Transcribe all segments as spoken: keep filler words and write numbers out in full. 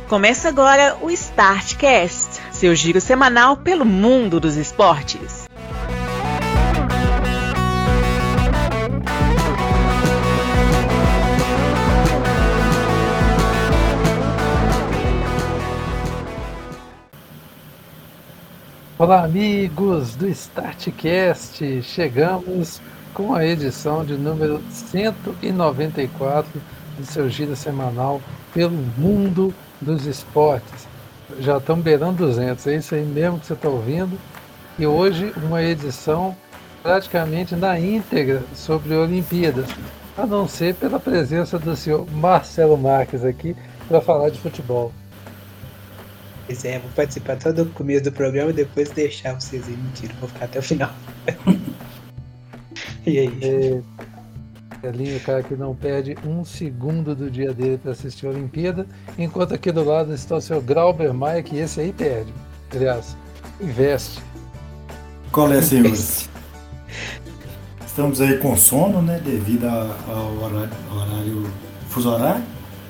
Começa agora o StartCast, seu giro semanal pelo mundo dos esportes. Olá, amigos do StartCast! Chegamos com a edição de número cento e noventa e quatro do seu giro semanal pelo mundo dos esportes. Já estamos beirando duzentos, é isso aí mesmo que você está ouvindo. E hoje uma edição praticamente na íntegra sobre Olimpíadas, a não ser pela presença do senhor Marcelo Marques aqui para falar de futebol. Pois é, vou participar todo o começo do programa e depois deixar vocês aí. Mentira, vou ficar até o final. E aí? É, Elinho, o cara que não perde um segundo do dia dele para assistir a Olimpíada, enquanto aqui do lado está o seu Grauber Maia, que esse aí perde. Aliás, investe. Qual é, senhores? Estamos aí com sono, né? Devido ao horário, ao horário fuso horário.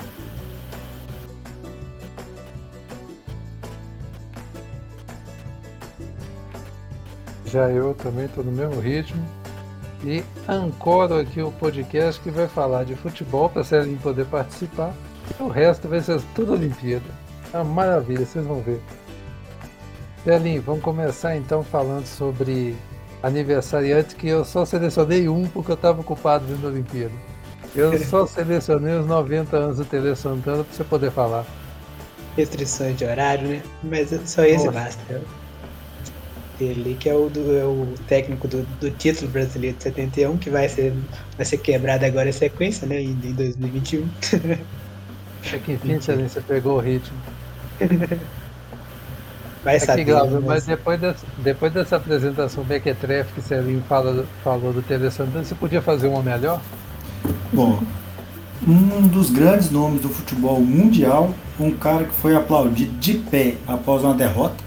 Já eu também estou no mesmo ritmo. E ancoro aqui o podcast que vai falar de futebol para a Celinho poder participar. E o resto vai ser tudo Olimpíada. Uma maravilha, vocês vão ver. Celinho, vamos começar então falando sobre aniversariantes, que eu só selecionei um porque eu estava ocupado vendo a Olimpíada. Eu só selecionei os noventa anos do Tele Santana para você poder falar. Restrições de horário, né? Mas só esse Nossa. Basta. Ele que é o, do, é o técnico do, do título brasileiro de setenta e um, que vai ser, vai ser quebrado agora em sequência, né, em, em dois mil e vinte e um. É que enfim, você pegou o ritmo. Vai Aqui, saber. Glauber, mas mas depois dessa, depois dessa apresentação Bequetrefe que Celinho fala, falou do Tele Santana, você podia fazer uma melhor? Bom, um dos grandes nomes do futebol mundial, um cara que foi aplaudido de pé após uma derrota.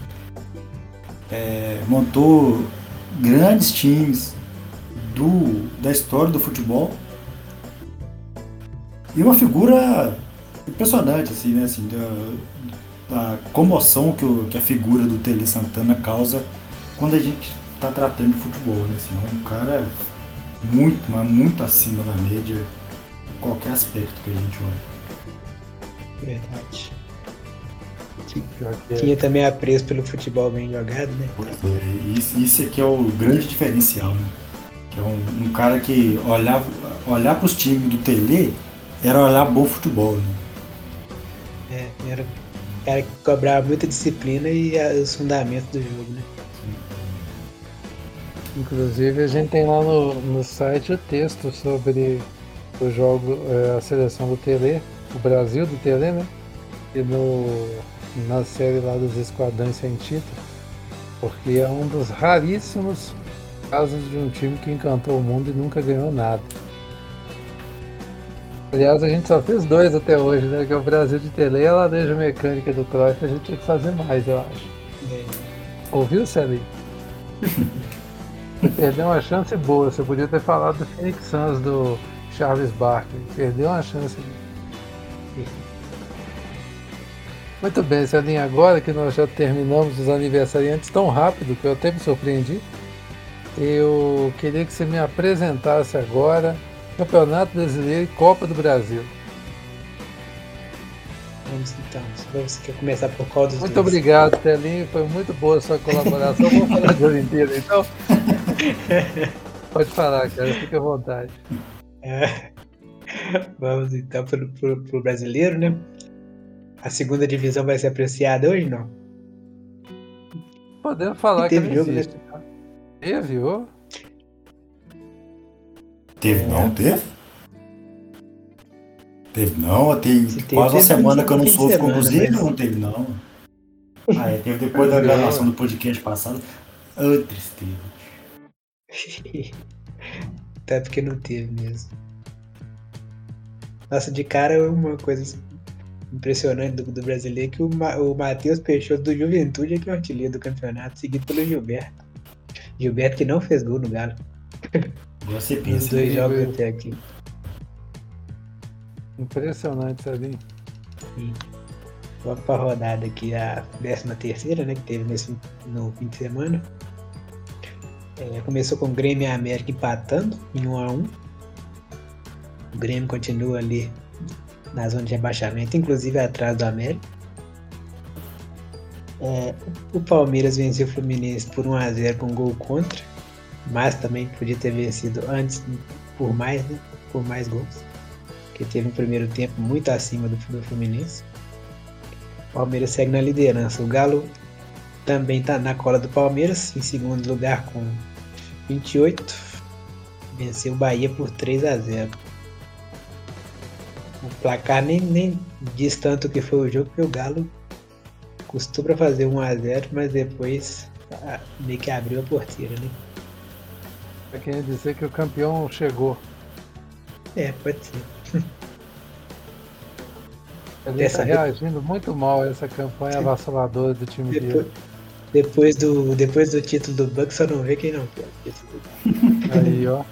É, montou grandes times do, da história do futebol e uma figura impressionante, assim, né, assim, da, da comoção que, o, que a figura do Tele Santana causa quando a gente está tratando de futebol, né, assim, é um cara muito, mas muito acima da média em qualquer aspecto que a gente olha. Verdade. Tinha também apreço pelo futebol bem jogado, né? É, isso, isso aqui é o grande diferencial, né? Que é um, um cara que olhava, olhar para os times do Tele era olhar bom futebol, né? É, era um cara que cobrava muita disciplina e os fundamentos do jogo, né? Inclusive a gente tem lá no, no site o texto sobre o jogo, a seleção do Tele, o Brasil do Tele, né? E no na série lá dos Esquadrões Sem Título, porque é um dos raríssimos casos de um time que encantou o mundo e nunca ganhou nada. Aliás, a gente só fez dois até hoje, né? Que é o Brasil de Tele e a Ladeja Mecânica do Cruyff. A gente tinha que fazer mais, eu acho. É. Ouviu, Celinho? Você perdeu uma chance boa. Você podia ter falado do Phoenix Suns do Charles Barkley. Perdeu uma chance. Muito bem, Celinho, agora que nós já terminamos os aniversariantes tão rápido que eu até me surpreendi, eu queria que você me apresentasse agora Campeonato Brasileiro e Copa do Brasil. Vamos então, você quer começar por qual dos Muito dois? obrigado, Celinho, foi muito boa a sua colaboração. Vamos falar de Olimpíada, então? Pode falar, cara, fique à vontade. É. Vamos então pro, pro, pro brasileiro, né? A segunda divisão vai ser apreciada hoje, não? Podemos falar que teve não jogo, existe. né? Teve, ô? Teve não, teve? Teve não, tem Se teve, quase uma teve semana um que eu não fim de soube semana, conclusive, mas- não teve não. Ah, é, teve depois da gravação do podcast passado. Ah, tristeza. Até porque não teve mesmo. Nossa, de cara uma coisa impressionante do, do brasileiro é que o, Ma, o Matheus Peixoto do Juventude é que é o artilheiro do campeonato, seguido pelo Gilberto. Gilberto que não fez gol no Galo. Você Nos pensa, dois Sim, jogos velho. até aqui. Impressionante, Celinho. Sim. Vamos para a rodada aqui, a décima terceira, né, que teve nesse, no fim de semana. É, começou com o Grêmio e a América empatando em um a um. O Grêmio continua ali na zona de rebaixamento, inclusive atrás do América. É, o Palmeiras venceu o Fluminense por um a zero com um gol contra, mas também podia ter vencido antes por mais, né, por mais gols, que teve um primeiro tempo muito acima do, do Fluminense. O Palmeiras segue na liderança. O Galo também está na cola do Palmeiras, em segundo lugar com vinte e oito. Venceu o Bahia por três a zero. O placar nem, nem diz tanto o que foi o jogo, porque o Galo custou para fazer um a zero, mas depois ah, meio que abriu a porteira, né? Pra quem dizer que o campeão chegou. É, pode ser. Ele Dessa está reagindo muito mal a essa campanha avassaladora do time Depois, dele. depois, do, depois do título do Bucks, só não vê quem não quer. Aí, ó.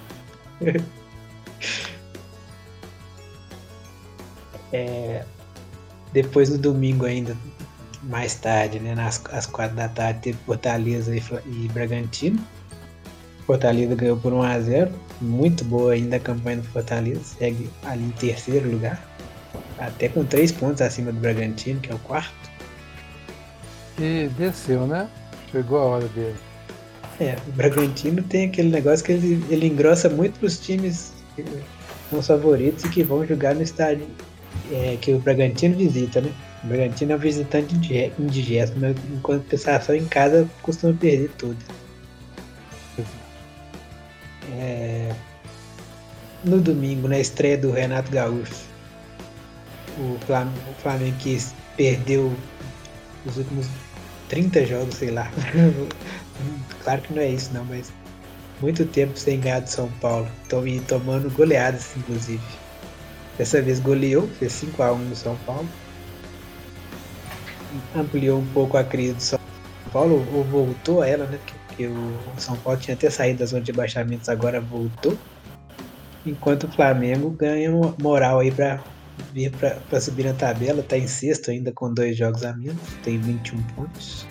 É, depois no domingo ainda, mais tarde, né, nas, às quatro da tarde, teve Fortaleza e, e Bragantino. Fortaleza ganhou por um a zero. Muito boa ainda a campanha do Fortaleza. Segue ali em terceiro lugar. Até com três pontos acima do Bragantino, que é o quarto. E desceu, né? Chegou a hora dele. É, o Bragantino tem aquele negócio que ele, ele engrossa muito para os times que são os favoritos e que vão jogar no estádio é, que o Bragantino visita, né? O Bragantino é um visitante indigesto, mas enquanto pensar só em casa costuma perder tudo. É, no domingo, na estreia do Renato Gaúcho, o Flamengo, o Flamengo que perdeu os últimos trinta jogos, sei lá. Claro que não é isso não, mas muito tempo sem ganhar de São Paulo, e tomando goleadas inclusive. Dessa vez goleou, fez cinco a um no São Paulo. Ampliou um pouco a crise do São Paulo, ou voltou a ela, né? Porque o São Paulo tinha até saído da zona de baixamentos, agora voltou. Enquanto o Flamengo ganha moral aí para vir para subir na tabela, tá em sexto ainda com dois jogos a menos, tem vinte e um pontos.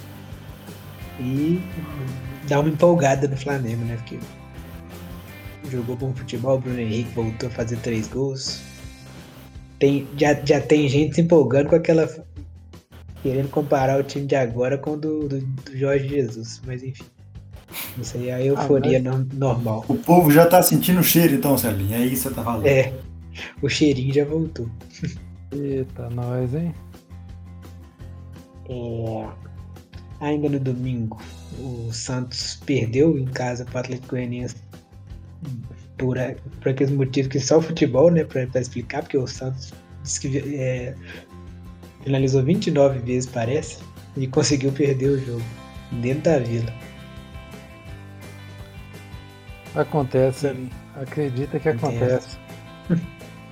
E dá uma empolgada no Flamengo, né? Porque jogou bom futebol, o Bruno Henrique voltou a fazer três gols. Tem, já, já tem gente se empolgando com aquela. Querendo comparar o time de agora com o do, do, do Jorge Jesus, mas enfim. Isso aí é a euforia ah, no, normal. O povo já tá sentindo o cheiro então, Celinho, é isso que você tá falando. É, o cheirinho já voltou. Eita, nós, hein? É, ainda no domingo, o Santos perdeu em casa para o Atlético Goianiense por, por aqueles motivos que só o futebol, né, para explicar, porque o Santos disse que é, finalizou vinte e nove vezes, parece, e conseguiu perder o jogo dentro da Vila. Acontece, Sim. Acredita que acontece. acontece.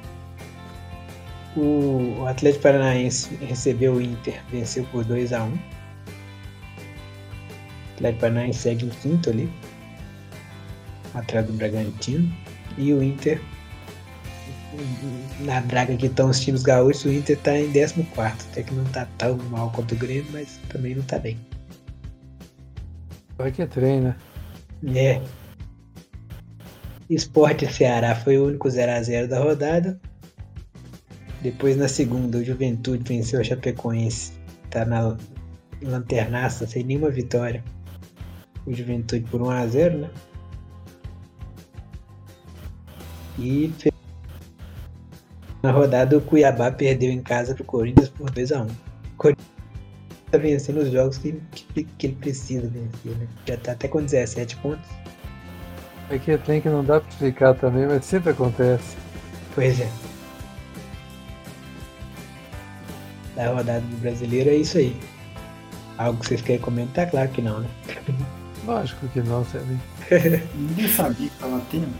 O Atlético Paranaense recebeu o Inter, venceu por dois a um. O Atlético Paranaense segue em quinto ali, atrás do Bragantino. E o Inter, na draga que estão os times gaúchos, o Inter está em décimo quarto. Até que não está tão mal quanto o Grêmio, mas também não está bem. Vai que treina. É. Sport e Ceará foi o único zero a zero da rodada. Depois na segunda, o Juventude venceu a Chapecoense. Tá na lanternaça, sem nenhuma vitória. O Juventude por um a zero, né? E na rodada o Cuiabá perdeu em casa pro Corinthians por dois a um. O Corinthians tá vencendo os jogos que, que, que ele precisa vencer, né? Já tá até com dezessete pontos. É que tem que não dá pra explicar também, mas sempre acontece. Pois é. Da rodada do brasileiro é isso aí. Algo que vocês querem comentar? Claro que não, né? Lógico que não, Celinho. Ninguém sabia que tava tendo.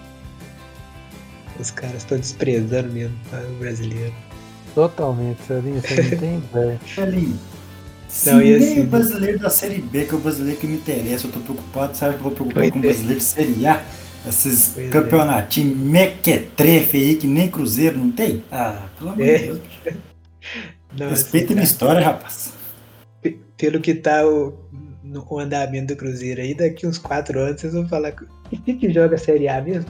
Os caras estão desprezando mesmo o brasileiro. Totalmente, Celinho, você não tem ideia. Celinho, se não, nem assim, o brasileiro da Série B, que é o brasileiro que me interessa, eu tô preocupado, sabe que eu vou preocupar pois com o é. brasileiro de Série A? Esses Pois campeonatinhos é. mequetrefe aí que nem Cruzeiro não tem? Ah, pelo amor de é. Deus. Não, Respeita assim, minha tá. história, rapaz. P- Pelo que tá o, no, o andamento do Cruzeiro aí, daqui uns quatro anos vocês vão falar que que, que joga a Série A mesmo?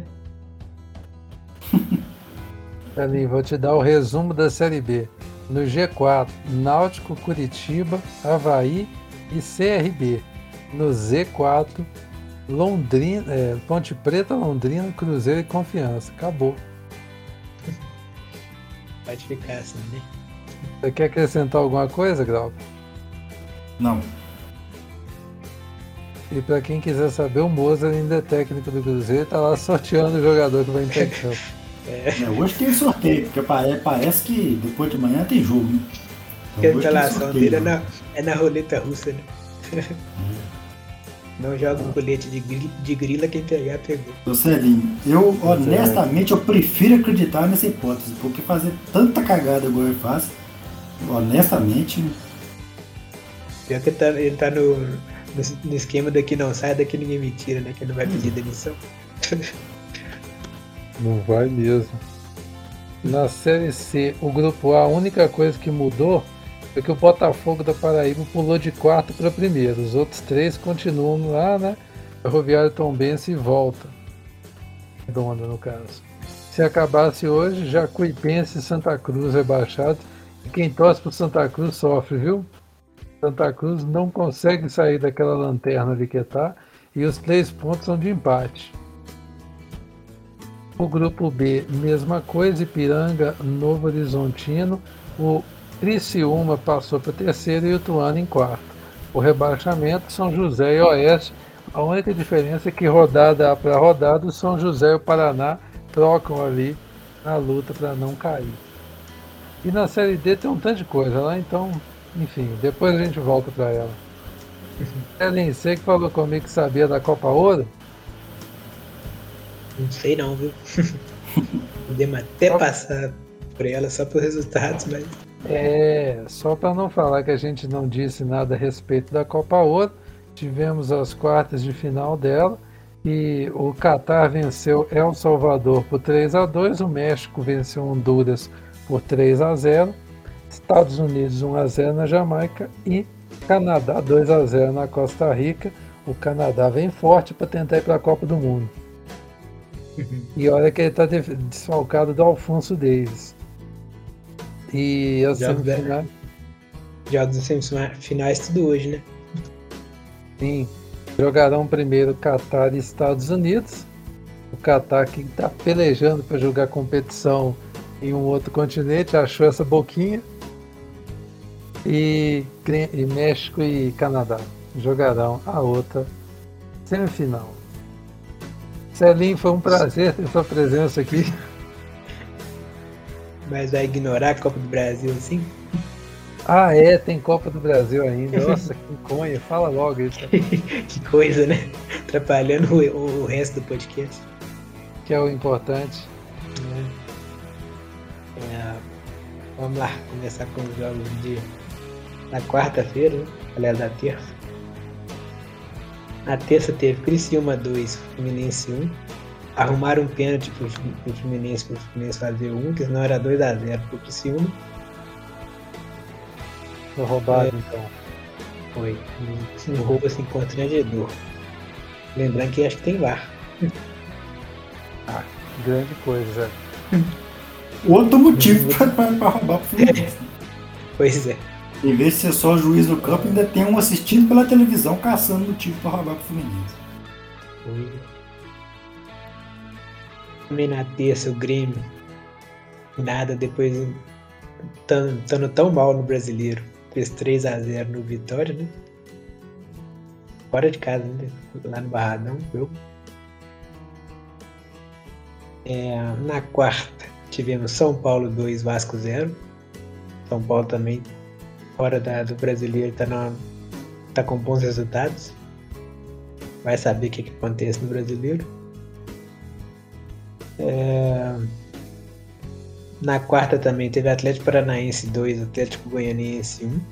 Ali, vou te dar o resumo da Série B. No G quatro, Náutico, Curitiba, Avaí e C R B. No Z quatro, Londrina, é, Ponte Preta, Londrina, Cruzeiro e Confiança. Acabou. Pode ficar assim, né? Você quer acrescentar alguma coisa, Grau? Não. E para quem quiser saber, o Mozart ainda é técnico do Cruzeiro, tá lá sorteando o jogador que vai entrar em campo. É, É, hoje tem sorteio, porque pare- parece que depois de manhã tem jogo, né? porque a Então, hoje tem instalação sorteio, dele é né? na, é na roleta russa, né? Não joga um colete de, gri- de grila, quem pegar, pegou. Ô Celinho, eu honestamente eu prefiro acreditar nessa hipótese, porque fazer tanta cagada igual eu faço, honestamente, Pior que tá, ele tá no, no, no esquema daqui não sai, daqui ninguém me tira, né? Que ele não vai pedir demissão. Não vai mesmo. Na Série C, o Grupo A, a única coisa que mudou foi que o Botafogo da Paraíba pulou de quarto para primeiro. Os outros três continuam lá, né? Ferroviário Tombense e volta. Redonda, no caso. Se acabasse hoje, Jacuipense e Santa Cruz rebaixados. E quem torce pro Santa Cruz sofre, viu? Santa Cruz não consegue sair daquela lanterna ali que tá. E os três pontos são de empate. O grupo B, mesma coisa, Ipiranga, Novo Horizontino, o Criciúma passou para terceiro e o Ituano em quarto. O rebaixamento, São José e Oeste, a única diferença é que rodada para rodada, o São José e o Paraná trocam ali na luta para não cair. E na Série D tem um tanto de coisa lá, então, enfim, depois a gente volta para ela. Ellen, você que falou comigo que sabia da Copa Ouro? Não sei não, viu? Podemos até passar por ela só por resultados, mas É, só para não falar que a gente não disse nada a respeito da Copa Ouro, tivemos as quartas de final dela e o Catar venceu El Salvador por três a dois, o México venceu Honduras por três a zero, Estados Unidos um a zero na Jamaica e Canadá dois a zero na Costa Rica. O Canadá vem forte para tentar ir para a Copa do Mundo. E olha que ele está desfalcado do Alfonso Davis. E as Jogos da- semifinais, jogos das semifinais tudo hoje, né? sim, jogarão primeiro Catar e Estados Unidos. O Catar que está pelejando para jogar competição em um outro continente, achou essa boquinha. E, Gre- e México e Canadá jogarão a outra semifinal. Celinho, foi um prazer ter sua presença aqui. Mas vai ignorar a Copa do Brasil assim? Ah, é, tem Copa do Brasil ainda. Nossa, que conha, fala logo isso. Que coisa, né? Atrapalhando o, o resto do podcast. Que é o importante. Né? É, vamos lá, começar com os jogos de na quarta-feira, né? Aliás, na terça. Na terça teve Criciúma dois, Fluminense um. Arrumaram um pênalti pro, pro Fluminense, pro Fluminense fazer um, que senão era dois a zero pro Criciúma. Foi roubado, É. então. Foi. Um roubo assim constrangedor. Lembrando que acho que tem V A R. Ah, grande coisa. outro motivo pra, pra, pra roubar pro Fluminense. Pois é. Em vez de ser só juiz do campo, ainda tem um assistindo pela televisão caçando motivo pra roubar pro Fluminense. Foi. Também na terça o Grêmio. Nada, depois estando tão mal no Brasileiro. Fez três a zero no Vitória, né? Fora de casa, né? Lá no Barradão. Eu. É, na quarta tivemos São Paulo dois, Vasco zero. São Paulo também fora da, do Brasileiro, tá, na, tá com bons resultados. Vai saber o que, que acontece no Brasileiro. É, na quarta também teve Atlético Paranaense dois, Atlético Goianiense um.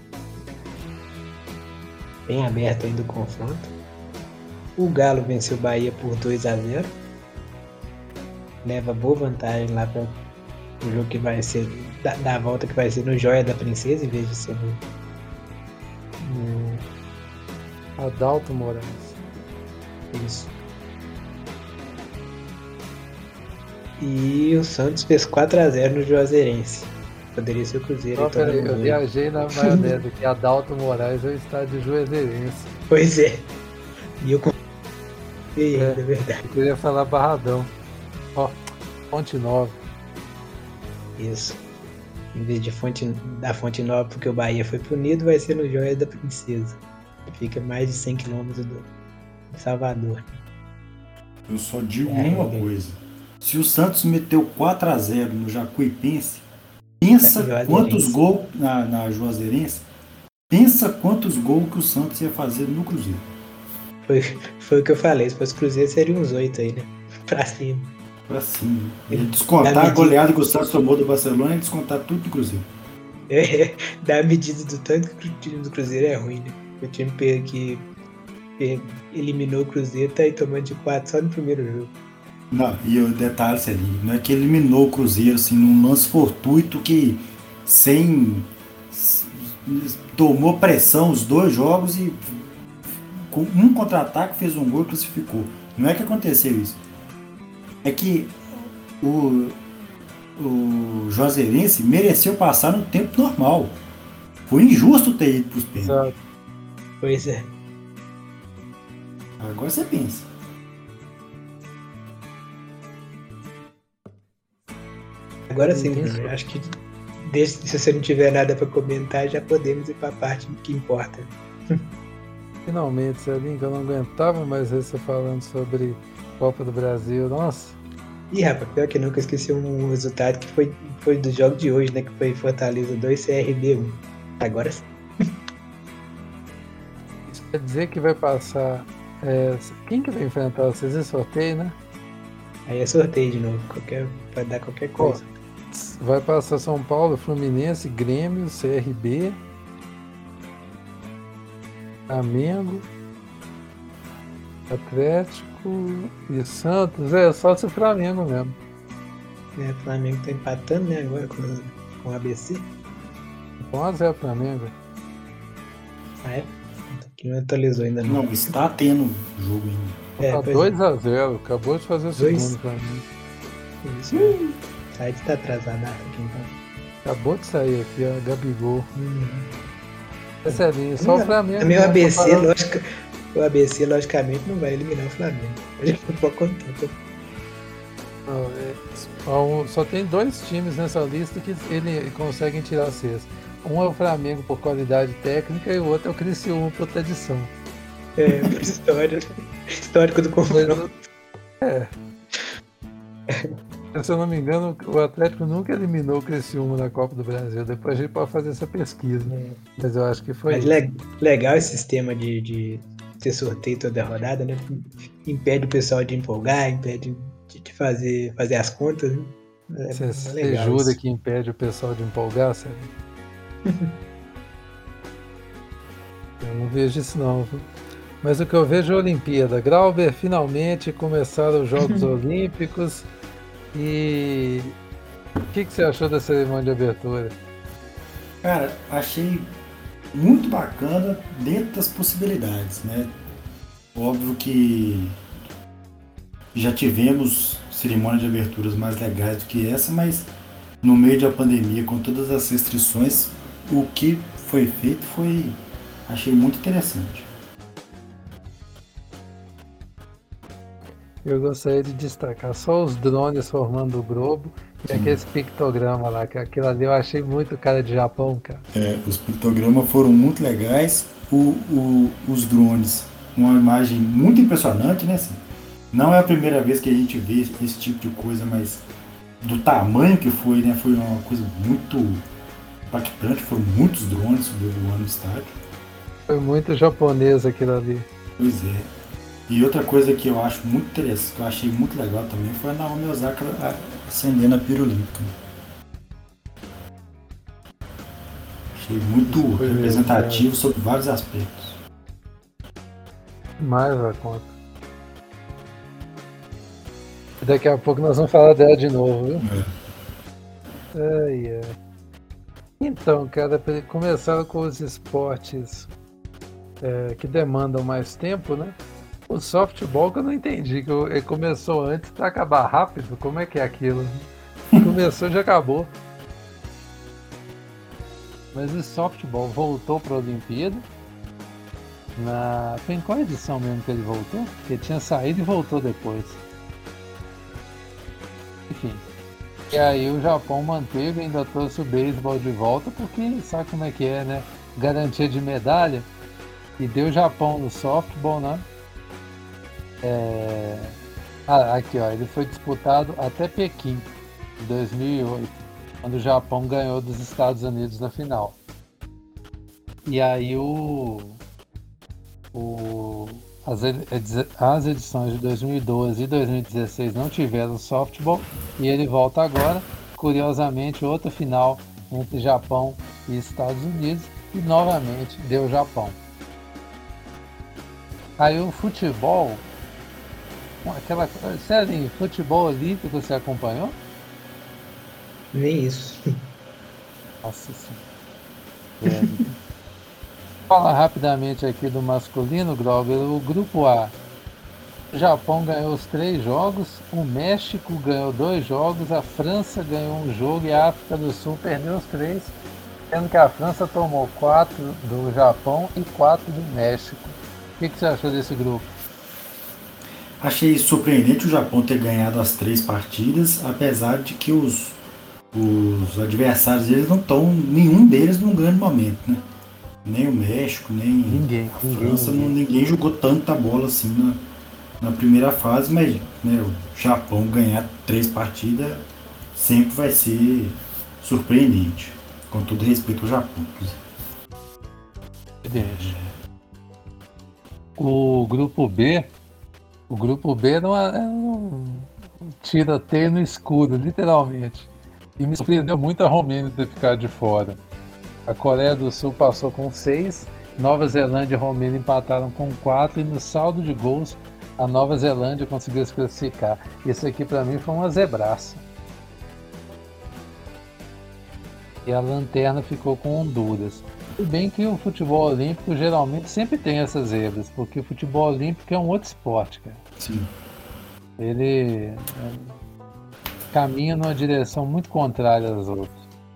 Bem aberto ainda o confronto. O Galo venceu o Bahia por dois a zero. Leva boa vantagem lá para O jogo que vai ser da, da volta que vai ser no Joia da Princesa em vez de ser no. Hum. Adalto Moraes. Isso. E o Santos fez quatro a zero no Juazeirense. Poderia ser o Cruzeiro. Não, peraí, eu viajei na maionese que Adalto Moraes é o estádio Juazeirense. Pois é. E eu. E É, é verdade. Eu queria falar Barradão. Ó, Fonte Nova. Isso. Em vez de fonte, da Fonte Nova, porque o Bahia foi punido, vai ser no Joia da Princesa. Que fica mais de cem quilômetros do de Salvador. Eu só digo É, uma é. coisa. Se o Santos meteu quatro a zero no Jacuipense, pensa Juazeirense. quantos gols na, na Juazeirense, pensa quantos gols que o Santos ia fazer no Cruzeiro. Foi, foi o que eu falei. Se fosse Cruzeiro, seria uns oito aí, né? Pra cima. Pra cima. Ele descontar Da a medida- goleada que o Santos tomou do Barcelona e descontar tudo do Cruzeiro. É, da medida do tanto que o time do Cruzeiro é ruim, né? O time pe- que pe- eliminou o Cruzeiro tá aí tomando de quatro só no primeiro jogo. Não, e o detalhe, Celinho, não é que ele eliminou o Cruzeiro assim, num lance fortuito que sem. s- tomou pressão os dois jogos e com um contra-ataque fez um gol e classificou. Não é que aconteceu isso. É que o, o Juazeirense mereceu passar no tempo normal. Foi injusto ter ido pros pênaltis. Exato. Pois é. Agora você pensa. Agora sim, Entendi. Bruno, acho que desde, se você não tiver nada pra comentar, já podemos ir pra parte que importa. Finalmente, Celinho, que eu não aguentava mais ver você falando sobre Copa do Brasil. Nossa, Ih, rapaz, pior que nunca, eu esqueci um resultado que foi, foi do jogo de hoje, né? Que foi Fortaleza dois, C R B um. Agora sim. isso quer dizer que vai passar. é, quem que vai enfrentar vocês? É sorteio, né? Aí é sorteio de novo, qualquer, pode dar qualquer Pô, coisa. vai passar São Paulo, Fluminense, Grêmio, C R B, Flamengo, Atlético e Santos. É só se o Flamengo mesmo. É, o Flamengo tá empatando, né? Agora com, com o A B C. um a zero Flamengo. Ah, é? Que não atualizou ainda não. Não, está tendo jogo ainda. É, Tá pois dois a zero, acabou de fazer o Dois? segundo Flamengo. é, isso, né? O site tá atrasado aqui então. Acabou de sair aqui, ó, Gabigol. Hum. É sério, só o Flamengo. Também o né, A B C, comparado- lógico, o A B C, logicamente, não vai eliminar o Flamengo. A gente não pode contar. Não, é, só, só tem dois times nessa lista que ele conseguem tirar sexto. Um é o Flamengo por qualidade técnica e o outro é o Criciúma por tradição. É, por história. Histórico do confronto. É. Se eu não me engano, o Atlético nunca eliminou o Criciúma na Copa do Brasil. Depois a gente pode fazer essa pesquisa. Mas eu acho que foi. Mas le- legal esse sistema de, de ter sorteio toda a rodada, né? Impede o pessoal de empolgar, impede de, de fazer, fazer as contas, né? É, Você, é você legal jura isso. que impede o pessoal de empolgar, sabe? Eu não vejo isso não, viu? Mas o que eu vejo é a Olimpíada. Grauber, finalmente começaram os Jogos Olímpicos. E o que, que você achou da cerimônia de abertura? Cara, achei muito bacana dentro das possibilidades, né? Óbvio que já tivemos cerimônias de aberturas mais legais do que essa, mas no meio da pandemia, com todas as restrições, o que foi feito foi, achei muito interessante. Eu gostaria de destacar só os drones formando o globo e aquele pictograma lá, que aquilo ali eu achei muito cara de Japão, cara. É, os pictogramas foram muito legais, o, o- os drones, uma imagem muito impressionante, né? Assim, não é a primeira vez que a gente vê esse tipo de coisa, mas do tamanho que foi, né? Foi uma coisa muito impactante, foram muitos drones sobrevoando o estádio. Foi muito japonês aquilo ali. Pois é. E outra coisa que eu acho muito interessante, que eu achei muito legal também, foi a Naomi Osaka a- acendendo a pira olímpica. Achei muito Isso foi representativo sobre vários aspectos. Mais a conta. E daqui a pouco nós vamos falar dela de novo, viu? Ai, ai. Então, cara, começaram com os esportes é, que demandam mais tempo, né? O softball que eu não entendi, que ele começou antes para acabar rápido. Como é que é aquilo? Começou e já acabou. Mas o softball voltou para a Olimpíada. Na... Foi em qual edição mesmo que ele voltou? Porque tinha saído e voltou depois. Enfim. E aí o Japão manteve e ainda trouxe o beisebol de volta, porque sabe como é que é, né? Garantia de medalha. E deu o Japão no softball, né? É... Ah, aqui ó, ele foi disputado até Pequim, em dois mil e oito, quando o Japão ganhou dos Estados Unidos na final. E aí o... o... As, ed... As edições de dois mil e doze e dois mil e dezesseis não tiveram softball e ele volta agora. Curiosamente, outra final entre Japão e Estados Unidos e novamente deu Japão. Aí o futebol, aquela série futebol olímpico, você acompanhou? Nem isso. Nossa senhora. É. Falar rapidamente aqui do masculino, Glauber. O grupo A, o Japão ganhou os três jogos, o México ganhou dois jogos, a França ganhou um jogo e a África do Sul perdeu os três, sendo que a França tomou quatro do Japão e quatro do México. O que, que você achou desse grupo? Achei surpreendente o Japão ter ganhado as três partidas, apesar de que os, os adversários deles não estão, nenhum deles num grande momento, né? Nem o México, nem ninguém, a ninguém, França, ninguém. Não, ninguém jogou tanta bola assim na, na primeira fase, mas né, o Japão ganhar três partidas sempre vai ser surpreendente, com todo respeito ao Japão. É. O grupo B, o grupo B não é um tiroteio no escuro, literalmente. E me surpreendeu muito a Romênia ter ficado de fora. A Coreia do Sul passou com seis, Nova Zelândia e Romênia empataram com quatro e no saldo de gols a Nova Zelândia conseguiu se classificar. Isso aqui para mim foi uma zebraça. E a lanterna ficou com Honduras. E bem que o futebol olímpico geralmente sempre tem essas zebras, porque o futebol olímpico é um outro esporte, cara. Sim. Ele é, caminha numa direção muito contrária às outras.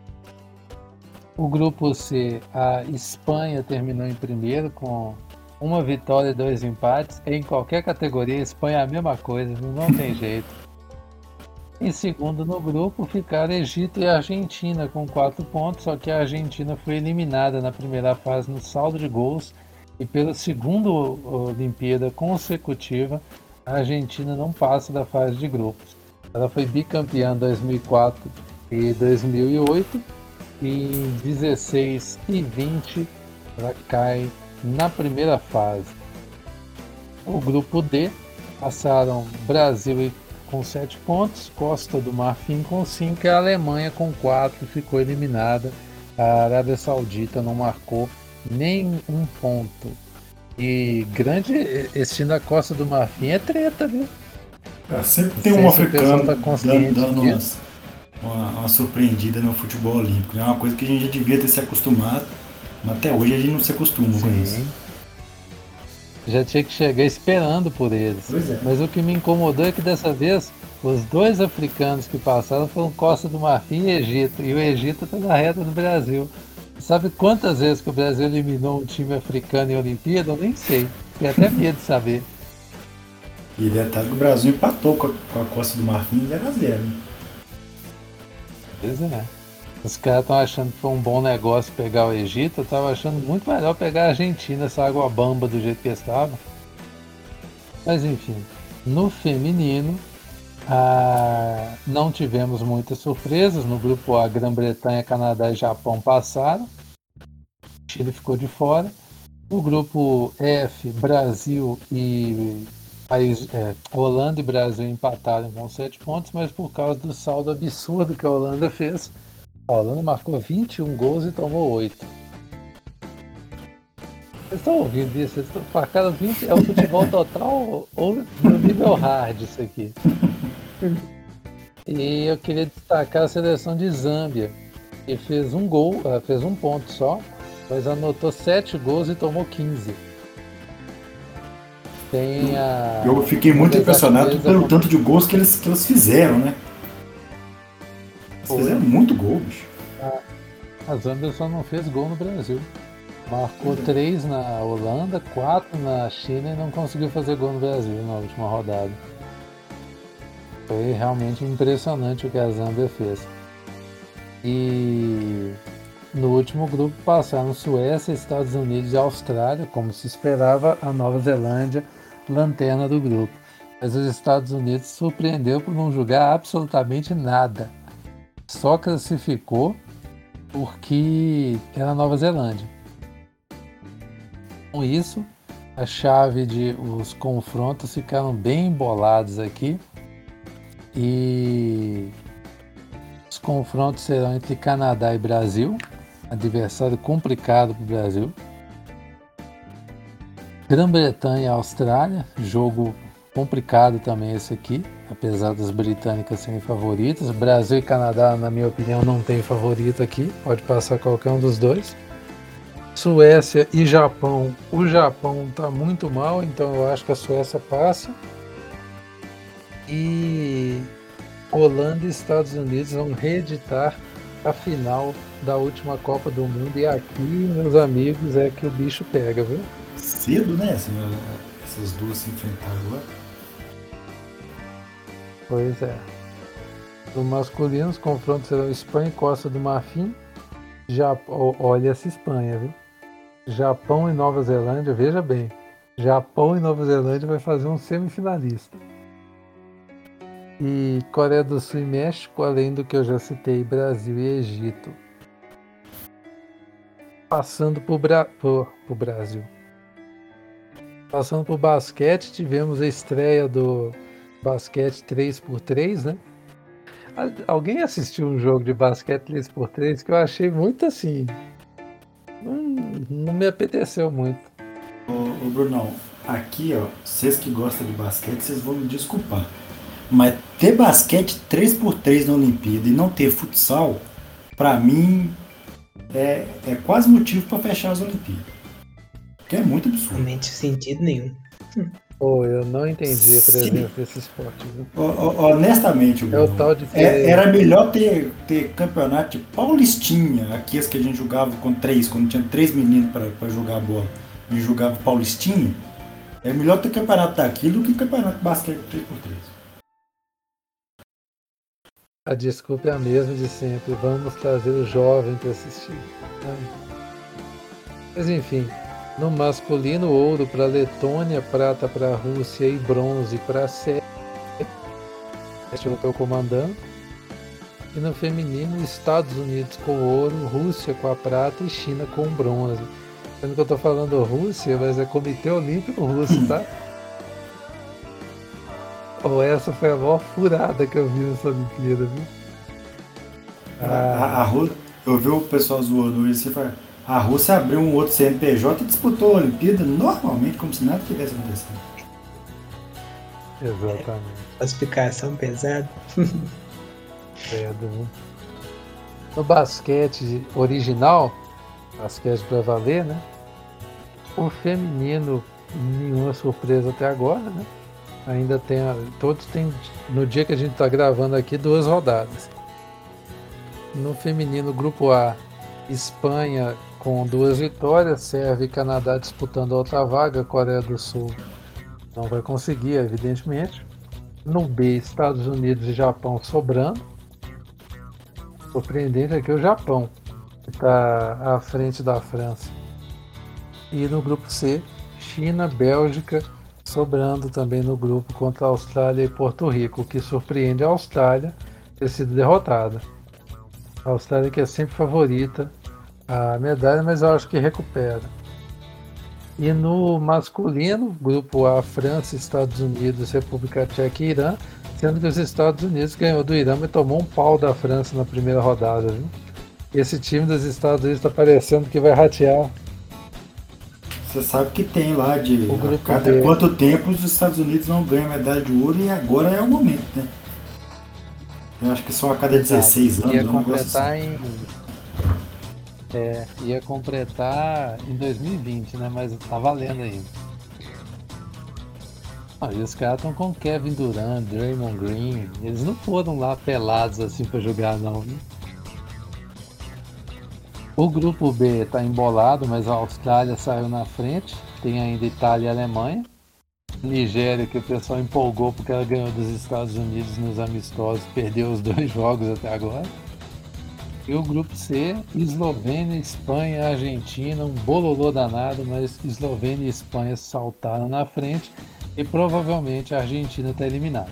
O grupo C, a Espanha terminou em primeiro com uma vitória e dois empates. Em qualquer categoria, a Espanha é a mesma coisa, não tem jeito. Em segundo no grupo ficaram Egito e Argentina com quatro pontos, só que a Argentina foi eliminada na primeira fase no saldo de gols e pela segunda Olimpíada consecutiva a Argentina não passa da fase de grupos. Ela foi bicampeã em dois mil e quatro e dois mil e oito e em dezesseis e vinte ela cai na primeira fase. O grupo D passaram Brasil e com sete pontos, Costa do Marfim com cinco e a Alemanha com quatro ficou eliminada. A Arábia Saudita não marcou nem um ponto. E grande, esse time da Costa do Marfim é treta, viu? É, sempre tem um africano tá dando, dando umas, uma, uma surpreendida no futebol olímpico. É uma coisa que a gente já devia ter se acostumado, mas até hoje a gente não se acostuma Sim. com isso. Já tinha que chegar esperando por eles. Pois é. Mas o que me incomodou é que dessa vez os dois africanos que passaram foram Costa do Marfim e Egito. E o Egito está na reta do Brasil. Sabe quantas vezes que o Brasil eliminou um time africano em Olimpíada? Eu nem sei. Tenho até medo de saber. E detalhe que o Brasil empatou com a, com a Costa do Marfim zero a zero. Pois é. Os caras estão achando que foi um bom negócio pegar o Egito. Eu estava achando muito melhor pegar a Argentina, essa água bamba do jeito que estava. Mas enfim, no feminino ah, não tivemos muitas surpresas. No grupo A, Grã-Bretanha, Canadá e Japão passaram. Chile ficou de fora. No grupo F, Brasil e país, é, Holanda e Brasil empataram com sete pontos, mas por causa do saldo absurdo que a Holanda fez, a Holanda marcou vinte e um gols e tomou oito. Vocês estão ouvindo isso? Vocês estão marcando vinte? É o futebol total ou no nível hard isso aqui? E eu queria destacar a seleção de Zâmbia, que fez um gol, fez um ponto só, mas anotou sete gols e tomou quinze. Tem a... Eu fiquei muito impressionado pelo com... tanto de gols que eles, que eles fizeram, né? Eles Foi. fizeram muito gol, bicho. A, a Zâmbia só não fez gol no Brasil. Marcou três na Holanda, quatro na China e não conseguiu fazer gol no Brasil na última rodada. Foi realmente impressionante o que a Zâmbia fez. E no último grupo passaram Suécia, Estados Unidos e Austrália, como se esperava, a Nova Zelândia, lanterna do grupo. Mas os Estados Unidos surpreendeu por não jogar absolutamente nada. Só classificou porque era a Nova Zelândia. Com isso, a chave de os confrontos ficaram bem embolados aqui. E os confrontos serão entre Canadá e Brasil, adversário complicado para o Brasil. Grã-Bretanha e Austrália, jogo complicado também esse aqui, apesar das britânicas serem favoritas. Brasil e Canadá, na minha opinião, não tem favorito aqui, pode passar qualquer um dos dois. Suécia e Japão, o Japão está muito mal, então eu acho que a Suécia passa. E Holanda e Estados Unidos vão reeditar a final da última Copa do Mundo. E aqui, meus amigos, é que o bicho pega, viu? Cedo, né? Essas duas se enfrentaram agora. Pois é. No masculino, os confrontos serão Espanha e Costa do Marfim. Japão, olha essa Espanha, viu? Japão e Nova Zelândia, veja bem. Japão e Nova Zelândia vai fazer um semifinalista. E Coreia do Sul e México, além do que eu já citei, Brasil e Egito. Passando por, Bra... por, por Brasil. Passando por basquete, tivemos a estreia do basquete três por três, né? Alguém assistiu um jogo de basquete três por três que eu achei muito assim... Não, não me apeteceu muito. Ô, ô Brunão, aqui, ó, vocês que gostam de basquete, vocês vão me desculpar. Mas ter basquete três por três na Olimpíada e não ter futsal, pra mim, é, é quase motivo pra fechar as Olimpíadas. Porque é muito absurdo. Realmente sentido nenhum. Pô, eu não entendi a presença desse esporte. O, o, honestamente, é o tal de ter... é, era melhor ter, ter campeonato de Paulistinha, aqueles que a gente jogava com três, quando tinha três meninos pra, pra jogar bola, e jogava Paulistinha. É melhor ter campeonato daquilo do que campeonato de basquete três por três. A desculpa é a mesma de sempre. Vamos trazer o jovem para assistir. Mas enfim, no masculino, ouro para a Letônia, prata para a Rússia e bronze para a Sérvia. Este eu estou comandando. E no feminino, Estados Unidos com ouro, Rússia com a prata e China com bronze. Sendo que eu estou falando Rússia, mas é Comitê Olímpico Russo, tá? Oh, essa foi a maior furada que eu vi nessa Olimpíada, viu? Ah. A, a Rússia, eu vi o pessoal zoando isso e falou, a Rússia abriu um outro C N P J e disputou a Olimpíada normalmente, como se nada tivesse acontecido. Exatamente. Classificação pesada. Pedro, né? No basquete original, basquete pra valer, né? O feminino, nenhuma surpresa até agora, né? Ainda tem, todos tem, no dia que a gente está gravando aqui, duas rodadas. No feminino, grupo A, Espanha com duas vitórias, Sérvia e Canadá disputando a outra vaga, Coreia do Sul não vai conseguir, evidentemente. No B, Estados Unidos e Japão sobrando. Surpreendente aqui o Japão, que está à frente da França. E no grupo C, China, Bélgica, sobrando também no grupo contra a Austrália e Porto Rico, o que surpreende a Austrália ter sido derrotada. A Austrália que é sempre favorita a medalha, mas eu acho que recupera. E no masculino, grupo A, França, Estados Unidos, República Tcheca e Irã, sendo que os Estados Unidos ganhou do Irã e tomou um pau da França na primeira rodada. Viu? Esse time dos Estados Unidos está parecendo que vai ratear. Você sabe que tem lá de a cada quanto tempo os Estados Unidos não ganham medalha de ouro e agora é o momento, né? Eu acho que só a cada dezesseis anos. Ia é um negócio completar assim. em. É, ia completar em dois mil e vinte, né? Mas tá valendo ainda. Ah, e os caras estão com Kevin Durant, Draymond Green. Eles não foram lá pelados assim pra jogar, não, viu? O grupo B tá embolado, mas a Austrália saiu na frente. Tem ainda Itália e Alemanha. Nigéria, que o pessoal empolgou porque ela ganhou dos Estados Unidos nos amistosos, perdeu os dois jogos até agora. E o grupo C, Eslovênia, Espanha, Argentina, um bololô danado, mas Eslovênia e Espanha saltaram na frente e provavelmente a Argentina está eliminada.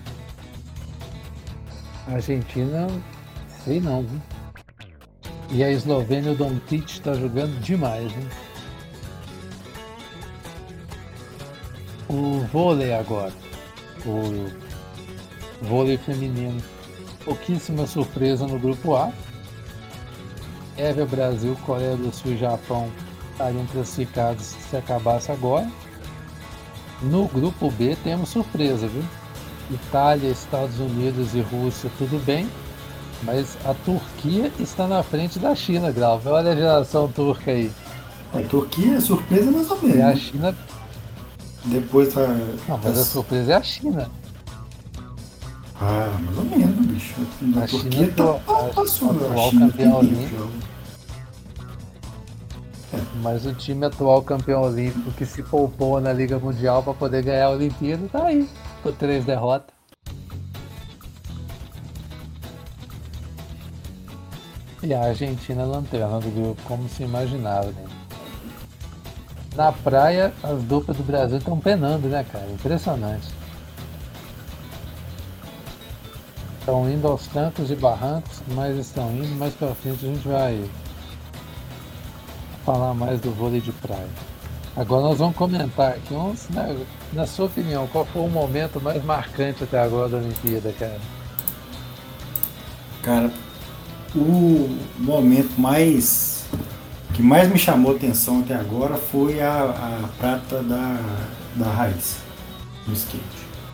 A Argentina, sei não, viu? E a Eslovênia, o Doncic está jogando demais, né? O vôlei agora, o vôlei feminino, pouquíssima surpresa no grupo A. Sérvia, Brasil, Coreia do Sul e Japão estariam classificados se acabasse agora. No grupo B temos surpresa, viu? Itália, Estados Unidos e Rússia, tudo bem, mas a Turquia está na frente da China, Glauber. Olha a geração turca aí. A Turquia é surpresa mais ou menos. E a né? China. Depois tá. Não, mas a surpresa é a China. Ah, mais ou menos, bicho. A, A Turquia China tá a- passando. atual A China campeã tem olímpica. jogo. Mas o time atual campeão olímpico que se poupou na Liga Mundial para poder ganhar a Olimpíada tá aí, com três derrotas. E a Argentina lanterna do grupo, como se imaginava, né? Na praia, as duplas do Brasil estão penando, né, cara? Impressionante. Estão indo aos trancos e barrancos, mas estão indo. Mais pra frente a gente vai falar mais do vôlei de praia. Agora nós vamos comentar aqui uns, né, na sua opinião, qual foi o momento mais marcante até agora da Olimpíada, cara? Cara, o momento mais que mais me chamou atenção até agora foi a, a prata da, da Raíssa no skate.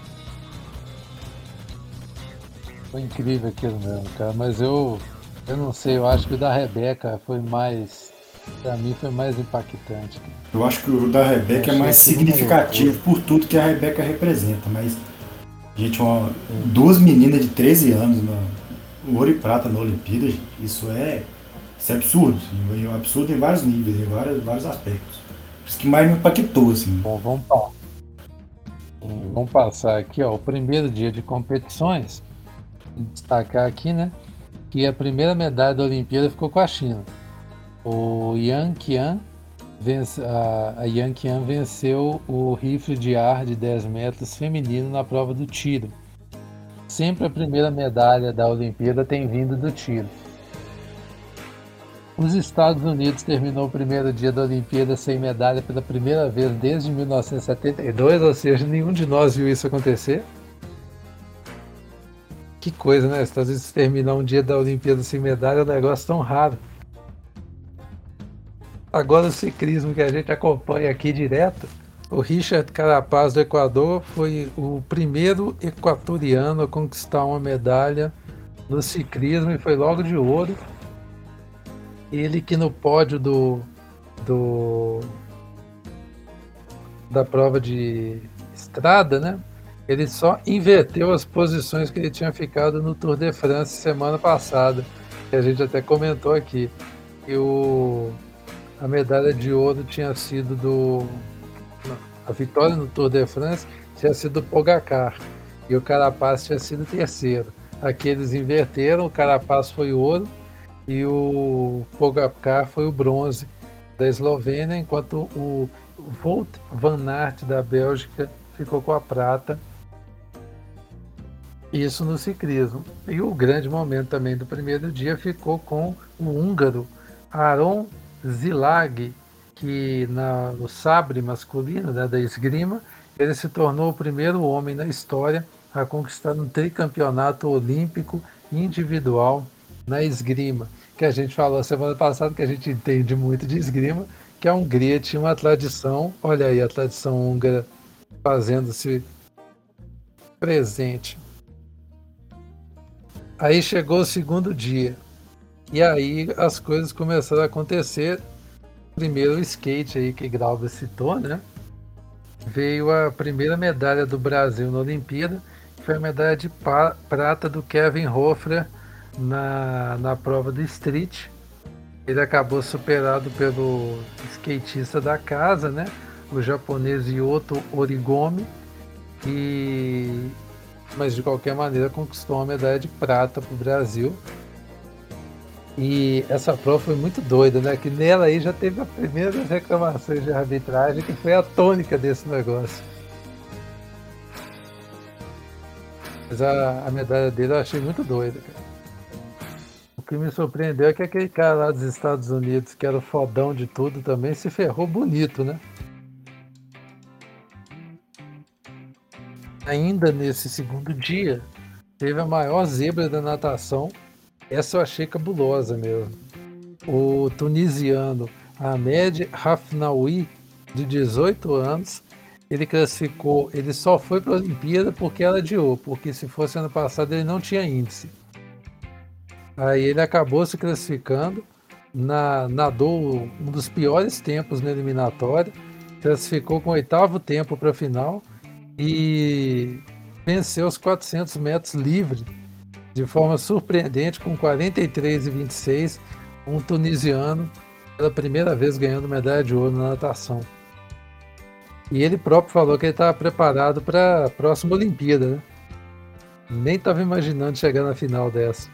Foi incrível aquilo mesmo, cara, mas eu, eu não sei, eu acho que o da Rebeca foi mais, pra mim foi mais impactante, cara. Eu acho que o da Rebeca é Achei mais aquilo uma significativo por tudo que a Rebeca representa, mas, gente, uma, duas meninas de treze anos, no ouro e prata na Olimpíada, gente, isso é, isso é absurdo, assim, é um absurdo em vários níveis, em vários, vários aspectos. Por isso que mais me impactou, assim. Bom, vamos, pa- vamos passar aqui, ó, o primeiro dia de competições, destacar aqui, né, que a primeira medalha da Olimpíada ficou com a China. O Yang Qian, vence, a, a Yang Qian venceu o rifle de ar de dez metros feminino na prova do tiro. Sempre a primeira medalha da Olimpíada tem vindo do tiro. Os Estados Unidos terminou o primeiro dia da Olimpíada sem medalha pela primeira vez desde mil novecentos e setenta e dois, ou seja, nenhum de nós viu isso acontecer. Que coisa, né? Os Estados Unidos terminar um dia da Olimpíada sem medalha é um negócio tão raro. Agora o ciclismo que a gente acompanha aqui direto, o Richard Carapaz do Equador foi o primeiro equatoriano a conquistar uma medalha no ciclismo e foi logo de ouro. Ele que no pódio do, do da prova de estrada, né? Ele só inverteu as posições que ele tinha ficado no Tour de France semana passada, que a gente até comentou aqui. E o, a medalha de ouro tinha sido do... não, a vitória no Tour de France tinha sido do Pogacar, e o Carapaz tinha sido terceiro. Aqui eles inverteram, o Carapaz foi ouro, e o Pogacar foi o bronze da Eslovênia, enquanto o Wout van Aert da Bélgica ficou com a prata. Isso no ciclismo. E o grande momento também do primeiro dia ficou com o húngaro Aron Zilag, que na, no sabre masculino, né, da esgrima, ele se tornou o primeiro homem na história a conquistar um tricampeonato olímpico individual na esgrima, que a gente falou semana passada que a gente entende muito de esgrima, que a Hungria tinha uma tradição, olha aí a tradição húngara fazendo-se presente. Aí chegou o segundo dia. E aí as coisas começaram a acontecer. Primeiro o skate aí que Glauber citou, né? Veio a primeira medalha do Brasil na Olimpíada, que foi a medalha de pa- prata do Kevin Hofer na, na prova do street. Ele acabou superado pelo skatista da casa, né? O japonês Yoto Origomi, e... mas de qualquer maneira conquistou uma medalha de prata para o Brasil. E essa prova foi muito doida, né? Que nela aí já teve a primeira das reclamações de arbitragem, que foi a tônica desse negócio. Mas a, a medalha dele eu achei muito doida, cara. O que me surpreendeu é que aquele cara lá dos Estados Unidos, que era o fodão de tudo também, se ferrou bonito, né? Ainda nesse segundo dia, teve a maior zebra da natação. Essa eu achei cabulosa mesmo. O tunisiano Ahmed Rafnaoui, de dezoito anos, ele classificou, ele só foi para a Olimpíada porque ela adiou, porque se fosse ano passado ele não tinha índice. Aí ele acabou se classificando, na, nadou um dos piores tempos na eliminatória, classificou com o oitavo tempo para a final e venceu os quatrocentos metros livre de forma surpreendente, com quarenta e três e vinte e seis, um tunisiano pela primeira vez ganhando medalha de ouro na natação. E ele próprio falou que ele estava preparado para a próxima Olimpíada, né? Nem estava imaginando chegar na final dessa.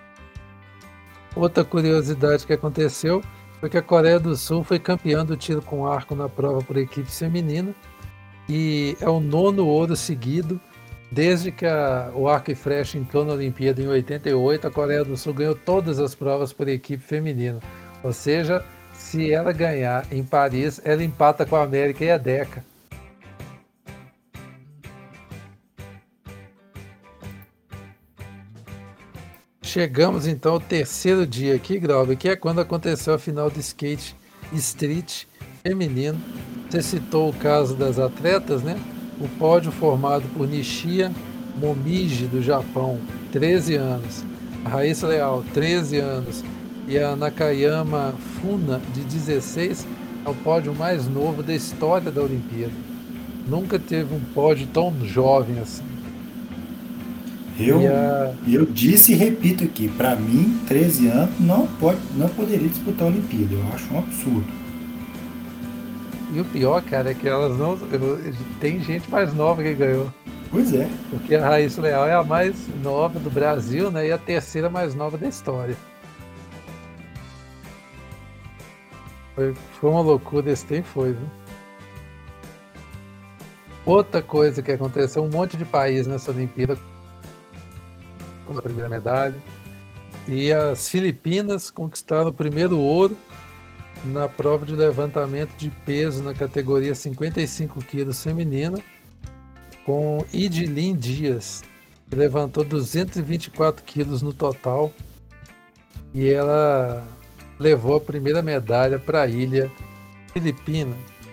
Outra curiosidade que aconteceu foi que a Coreia do Sul foi campeã do tiro com arco na prova por equipe feminina, e é o nono ouro seguido. Desde que a, o arco e flecha entrou na Olimpíada em oitenta e oito, a Coreia do Sul ganhou todas as provas por equipe feminina. Ou seja, se ela ganhar em Paris, ela empata com a América e a Deca. Chegamos então ao terceiro dia aqui, Grauber, que é quando aconteceu a final do skate street feminino. Você citou o caso das atletas, né? O pódio formado por Nishia Momiji, do Japão, treze anos, a Raíssa Leal, treze anos, e a Nakayama Funa, de dezesseis, é o pódio mais novo da história da Olimpíada. Nunca teve um pódio tão jovem assim. Eu, a... eu disse e repito aqui, para mim, treze anos não, pode, não poderia disputar a Olimpíada. Eu acho um absurdo. E o pior, cara, é que elas não. Tem gente mais nova que ganhou. Pois é. Porque a Raíssa Leal é a mais nova do Brasil, né? E a terceira mais nova da história. Foi, foi uma loucura, esse tempo foi, viu? Outra coisa que aconteceu, um monte de país nessa Olimpíada com a primeira medalha. E as Filipinas conquistaram o primeiro ouro na prova de levantamento de peso na categoria cinquenta e cinco quilos feminina, com Idilin Dias, que levantou duzentos e vinte e quatro quilos no total, e ela levou a primeira medalha para a ilha filipina.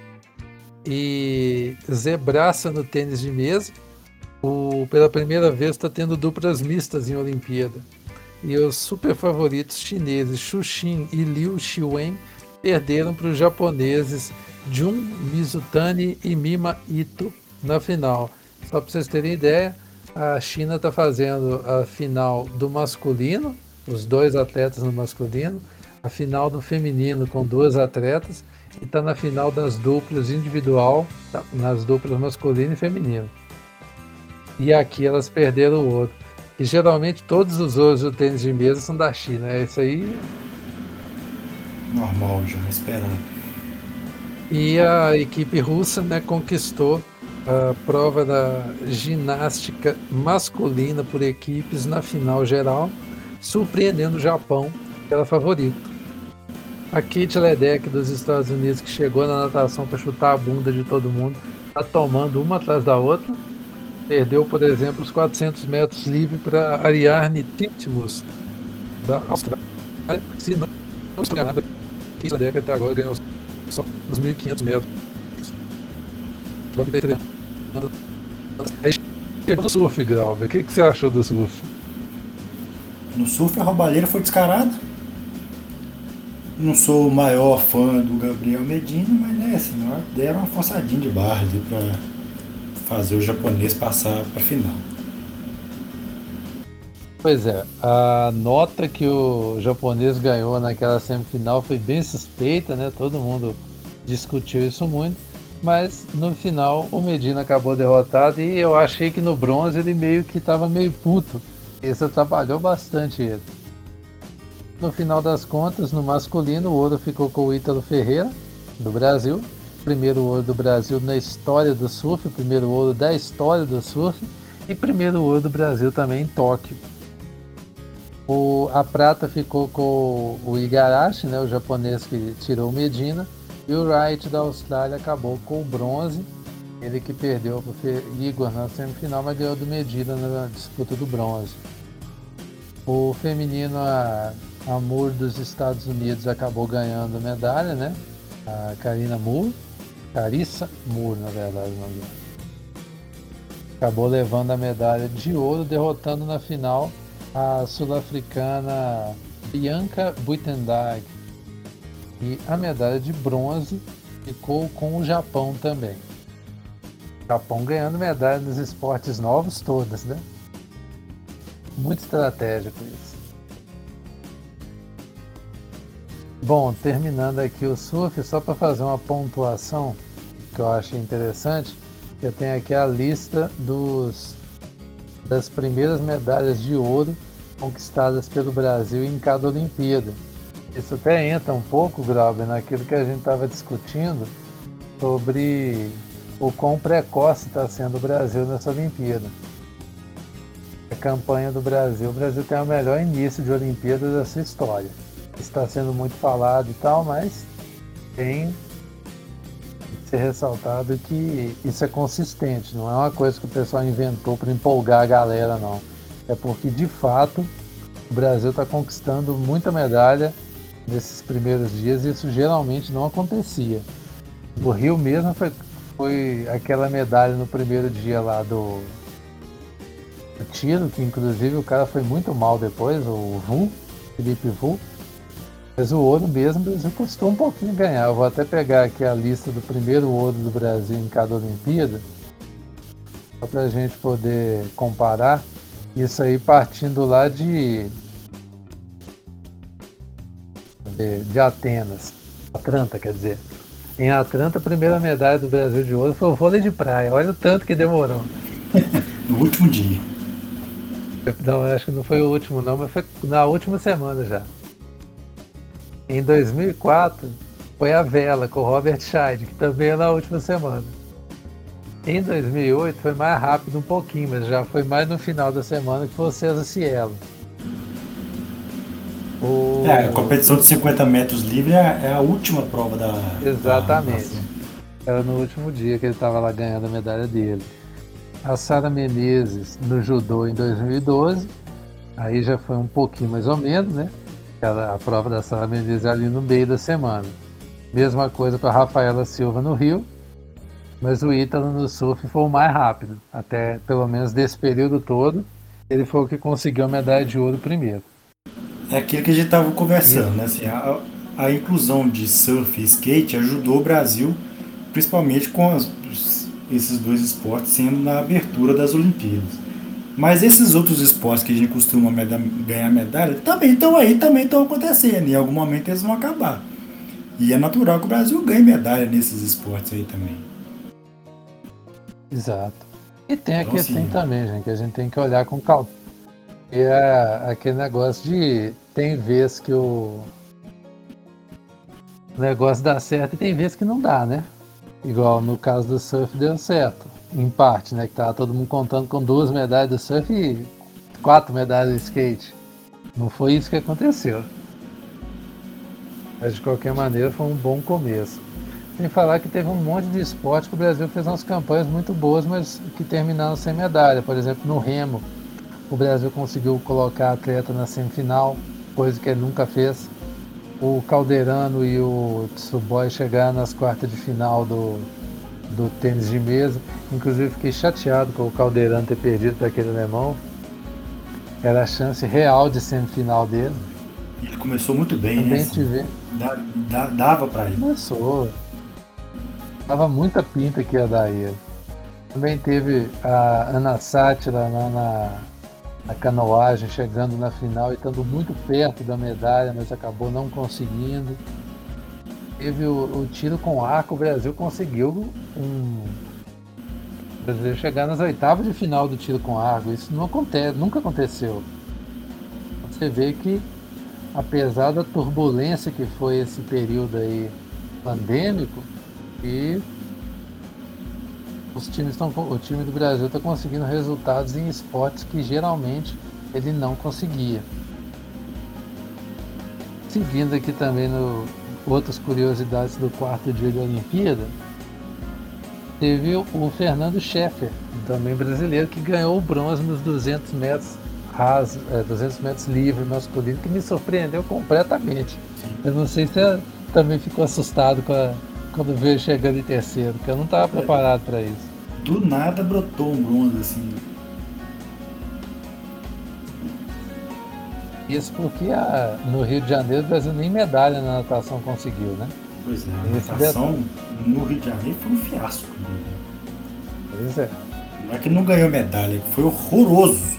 E zebraça no tênis de mesa, o, pela primeira vez está tendo duplas mistas em Olimpíada, e os super favoritos chineses Xu Xin e Liu Xiwen perderam para os japoneses Jun Mizutani e Mima Ito na final. Só para vocês terem ideia, a China está fazendo a final do masculino, os dois atletas no masculino, a final do feminino com duas atletas, e está na final das duplas individual, nas duplas masculino e feminino. E aqui elas perderam o ouro. E geralmente todos os ouros do tênis de mesa são da China. É isso aí. Normal, já esperado. E a equipe russa, né, conquistou a prova da ginástica masculina por equipes na final geral, surpreendendo o Japão, que era favorito. A Kate Ledeck dos Estados Unidos, que chegou na natação para chutar a bunda de todo mundo, está tomando uma atrás da outra. Perdeu, por exemplo, os quatrocentos metros livre para Ariarne Titmus, da Austrália. Se não não estou enganado, Kate Ledeck até agora ganhou só os mil e quinhentos metros. Aí chegou no surf, Grauber. O que, que você achou do surf? No surf a roubalheira foi descarada. Não sou o maior fã do Gabriel Medina, mas né, assim, deram uma forçadinha de barra ali pra fazer o japonês passar pra final. Pois é, a nota que o japonês ganhou naquela semifinal foi bem suspeita, né? Todo mundo discutiu isso muito, mas no final o Medina acabou derrotado e eu achei que no bronze ele meio que estava meio puto. Isso atrapalhou bastante ele. No final das contas, no masculino, o ouro ficou com o Ítalo Ferreira, do Brasil. Primeiro ouro do Brasil na história do surf, primeiro ouro da história do surf e primeiro ouro do Brasil também em Tóquio. O, a prata ficou com o Igarashi, né, o japonês que tirou o Medina, e o Wright da Austrália acabou com o bronze, ele que perdeu para o Igor na semifinal, mas ganhou do Medina na disputa do bronze. O feminino, a, a Moore dos Estados Unidos acabou ganhando medalha, né, a Karina Moore, Carissa Moore na verdade o nome dela. Acabou levando a medalha de ouro, derrotando na final a sul-africana Bianca Buitendag. E a medalha de bronze ficou com o Japão também. O Japão ganhando medalha nos esportes novos todas, né? Muito estratégico isso. Bom, terminando aqui o surf, só para fazer uma pontuação que eu achei interessante, eu tenho aqui a lista dos, das primeiras medalhas de ouro conquistadas pelo Brasil em cada Olimpíada. Isso até entra um pouco, Glauber, naquilo que a gente estava discutindo sobre o quão precoce está sendo o Brasil nessa Olimpíada. A campanha do Brasil, o Brasil tem o melhor início de Olimpíada da sua história. Está sendo muito falado e tal, mas tem que ser ressaltado que isso é consistente, não é uma coisa que o pessoal inventou para empolgar a galera, não. É porque, de fato, o Brasil está conquistando muita medalha nesses primeiros dias e isso geralmente não acontecia. O Rio mesmo foi, foi aquela medalha no primeiro dia lá do, do tiro, que inclusive o cara foi muito mal depois, o Vu, Felipe Vu. Mas o ouro mesmo, o Brasil custou um pouquinho ganhar. Eu vou até pegar aqui a lista do primeiro ouro do Brasil em cada Olimpíada, só para a gente poder comparar. Isso aí partindo lá de, de, de Atenas, Atlanta, quer dizer. Em Atlanta, a primeira medalha do Brasil de ouro foi o vôlei de praia. Olha o tanto que demorou. No último dia. Não, acho que não foi o último não, mas foi na última semana já. Em dois mil e quatro, foi a vela com o Robert Scheid, que também é na última semana. Em dois mil e oito foi mais rápido um pouquinho, mas já foi mais no final da semana, que foi o César Cielo. O... É, a competição de cinquenta metros livre é, é a última prova da... Exatamente. Da... Era no último dia que ele estava lá ganhando a medalha dele. A Sara Menezes no judô em dois mil e doze, aí já foi um pouquinho mais ou menos, né? Ela, a prova da Sara Menezes ali no meio da semana. Mesma coisa para a Rafaela Silva no Rio, mas o Ítalo no surf foi o mais rápido. Até pelo menos desse período todo, ele foi o que conseguiu a medalha de ouro primeiro. É aquilo que a gente estava conversando, né? Assim, a, a inclusão de surf e skate ajudou o Brasil, principalmente com as, esses dois esportes sendo na abertura das Olimpíadas. Mas esses outros esportes que a gente costuma meda- ganhar medalha também estão aí, também estão acontecendo. Em algum momento eles vão acabar. E é natural que o Brasil ganhe medalha nesses esportes aí também. Exato. E tem a Então, questão assim, também, gente, que a gente tem que olhar com cautela. E é aquele negócio de... Tem vezes que o... o negócio dá certo e tem vezes que não dá, né? Igual no caso do surf deu certo. Em parte, né? Que tava todo mundo contando com duas medalhas do surf e quatro medalhas do skate. Não foi isso que aconteceu. Mas de qualquer maneira foi um bom começo. Sem falar que teve um monte de esporte que o Brasil fez umas campanhas muito boas, mas que terminaram sem medalha. Por exemplo, no remo, o Brasil conseguiu colocar atleta na semifinal, coisa que ele nunca fez. O Calderano e o Tsuboi chegaram nas quartas de final do, do tênis de mesa. Inclusive fiquei chateado com o Calderano ter perdido para aquele alemão. Era a chance real de semifinal dele. Ele começou muito bem, Também né? Assim, tive... dá, dá, dava pra ele. Começou. Tava muita pinta que ia dar ele. Também teve a Ana Sátira lá na, na canoagem, chegando na final e estando muito perto da medalha, mas acabou não conseguindo. Teve o, o tiro com arco, o Brasil conseguiu um... o Brasil chegar nas oitavas de final do tiro com arco. Isso não acontece, nunca aconteceu. Você vê que, apesar da turbulência que foi esse período aí pandêmico, e os times estão, o time do Brasil está conseguindo resultados em esportes que geralmente ele não conseguia. Seguindo aqui também no outras curiosidades do quarto dia da Olimpíada, teve o Fernando Scheffer, também brasileiro, que ganhou o bronze nos duzentos metros raso, é, duzentos metros livre masculino, que me surpreendeu completamente. Eu não sei se você também ficou assustado com a, quando veio chegando em terceiro, porque eu não estava preparado para isso. Do nada brotou um bronze assim. Isso porque a, no Rio de Janeiro o Brasil nem medalha na natação conseguiu, né? Pois é, a natação no Rio de Janeiro foi um fiasco. Né? Pois é. Não é que não ganhou medalha, foi horroroso.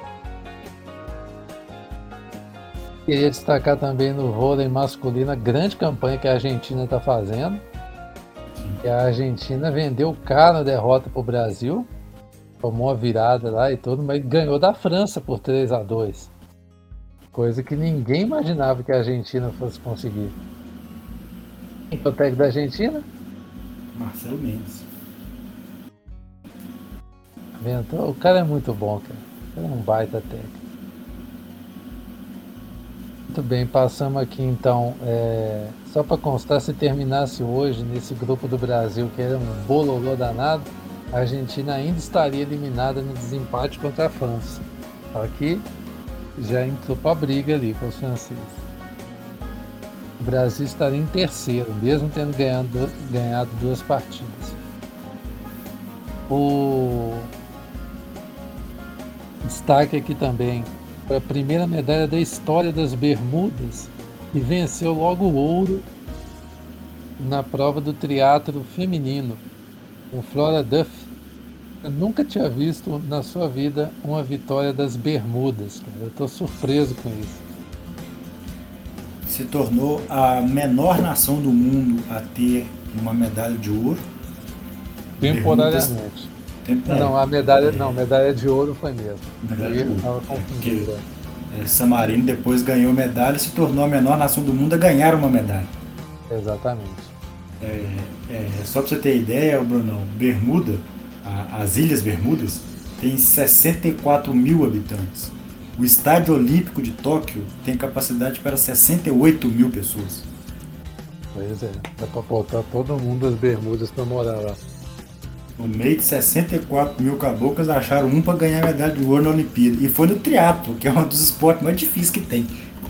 Queria destacar também no vôlei masculino a grande campanha que a Argentina está fazendo. Que a Argentina vendeu caro a derrota para o Brasil, tomou a virada lá e tudo, mas ganhou da França por três a dois. Coisa que ninguém imaginava que a Argentina fosse conseguir. Quem é o técnico da Argentina? Marcelo Mendes. Então, o cara é muito bom, cara. Ele é um baita técnico. Muito bem, passamos aqui então. É... Só para constar, se terminasse hoje nesse grupo do Brasil, que era um bololô danado, a Argentina ainda estaria eliminada no desempate contra a França. Só que já entrou para a briga ali com os franceses. O Brasil estaria em terceiro, mesmo tendo ganhado, ganhado duas partidas. O destaque aqui também foi a primeira medalha da história das Bermudas, e venceu logo o ouro na prova do triatlo feminino, o Flora Duff. Eu nunca tinha visto na sua vida uma vitória das Bermudas, cara. Eu estou surpreso com isso. Se tornou a menor nação do mundo a ter uma medalha de ouro. Temporariamente. Tempo... Não, a medalha, é... não, medalha de ouro foi mesmo. Medalha de ouro. Porque, é, San Marino depois ganhou medalha e se tornou a menor nação do mundo a ganhar uma medalha. Exatamente. É, é, só para você ter ideia, Brunão, Bermuda, a, as Ilhas Bermudas, tem sessenta e quatro mil habitantes. O Estádio Olímpico de Tóquio tem capacidade para sessenta e oito mil pessoas. Pois é, dá para botar todo mundo das Bermudas para morar lá. No meio de sessenta e quatro mil caboclos, acharam um para ganhar a medalha de ouro na Olimpíada. E foi no triatlo, que é um dos esportes mais difíceis que tem.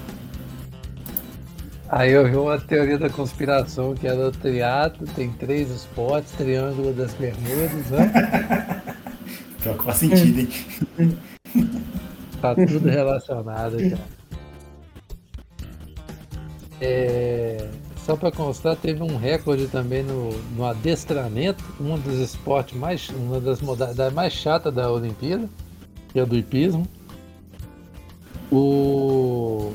Aí eu vi uma teoria da conspiração que era o triatlo, tem três esportes, Triângulo das Bermudas, né? Pior que faz sentido, hein? Tá tudo relacionado, cara. É... Só para constar, teve um recorde também no, no adestramento, um dos esportes mais, uma das modalidades mais chatas da Olimpíada, que é o do hipismo. O...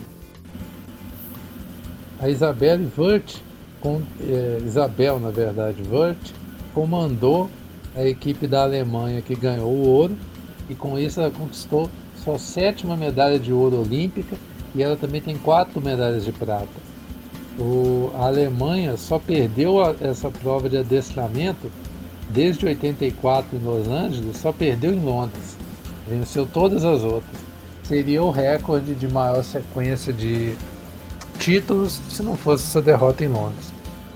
A Isabelle Wörth, com, é, Isabel na verdade, Wörth, comandou a equipe da Alemanha que ganhou o ouro, e com isso ela conquistou sua sétima medalha de ouro olímpica, e ela também tem quatro medalhas de prata. O, a Alemanha só perdeu a, essa prova de adestramento desde oitenta e quatro em Los Angeles, só perdeu em Londres. Venceu todas as outras. Seria o recorde de maior sequência de títulos se não fosse essa derrota em Londres.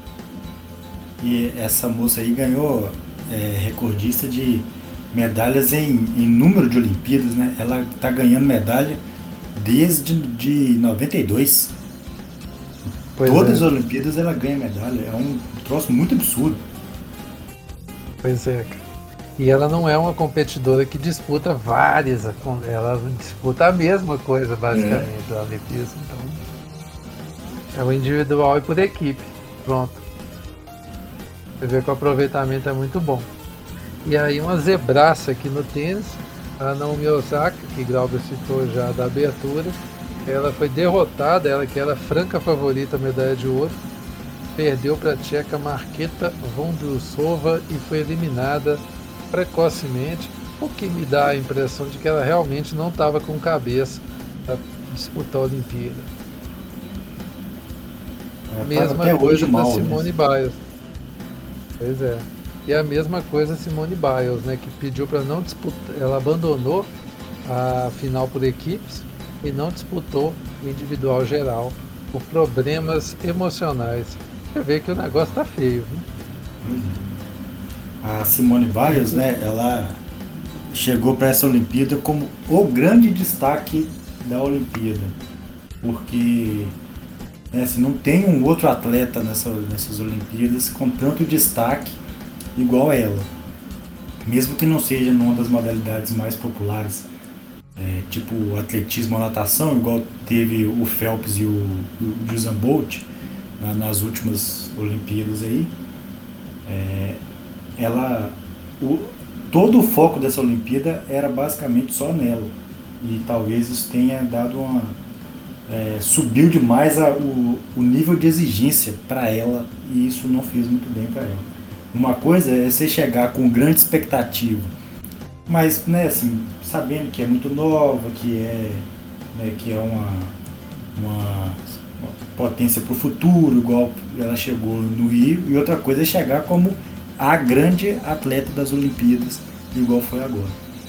E essa moça aí ganhou é, recordista de medalhas em, em número de Olimpíadas, né? Ela está ganhando medalha desde de noventa e dois. Pois Todas é. as Olimpíadas ela ganha medalha. É um troço muito absurdo. Pois é. E ela não é uma competidora que disputa várias, ela disputa a mesma coisa, basicamente, é. a atletismo. Então, é o individual e por equipe. Pronto. Você vê que o aproveitamento é muito bom. E aí uma zebraça aqui no tênis, a Naomi Osaka, que Glauber citou já da abertura, ela foi derrotada, ela que era franca favorita à medalha de ouro, perdeu para a tcheca Marketa Vondrousova e foi eliminada precocemente, o que me dá a impressão de que ela realmente não estava com cabeça para disputar a Olimpíada. É, a mesma até coisa para Simone Biles. Pois é. E a mesma coisa Simone Biles, né, que pediu para não disputar, ela abandonou a final por equipes e não disputou o individual geral por problemas emocionais. Você vê que o negócio tá feio, viu? A Simone Biles, né, ela chegou para essa Olimpíada como o grande destaque da Olimpíada, porque né, assim, não tem um outro atleta nessa, nessas Olimpíadas com tanto destaque igual a ela, mesmo que não seja numa das modalidades mais populares, é, tipo o atletismo ou natação, igual teve o Phelps e o, o Usain Bolt na, nas últimas Olimpíadas aí. É, ela, o, todo o foco dessa Olimpíada era basicamente só nela, e talvez isso tenha dado uma é, subiu demais a, o, o nível de exigência para ela, e isso não fez muito bem para ela. Uma coisa é você chegar com grande expectativa, mas né, assim, sabendo que é muito nova, que é, né, que é uma, uma, uma potência para o futuro, igual ela chegou no Rio, e outra coisa é chegar como a grande atleta das Olimpíadas, igual foi agora.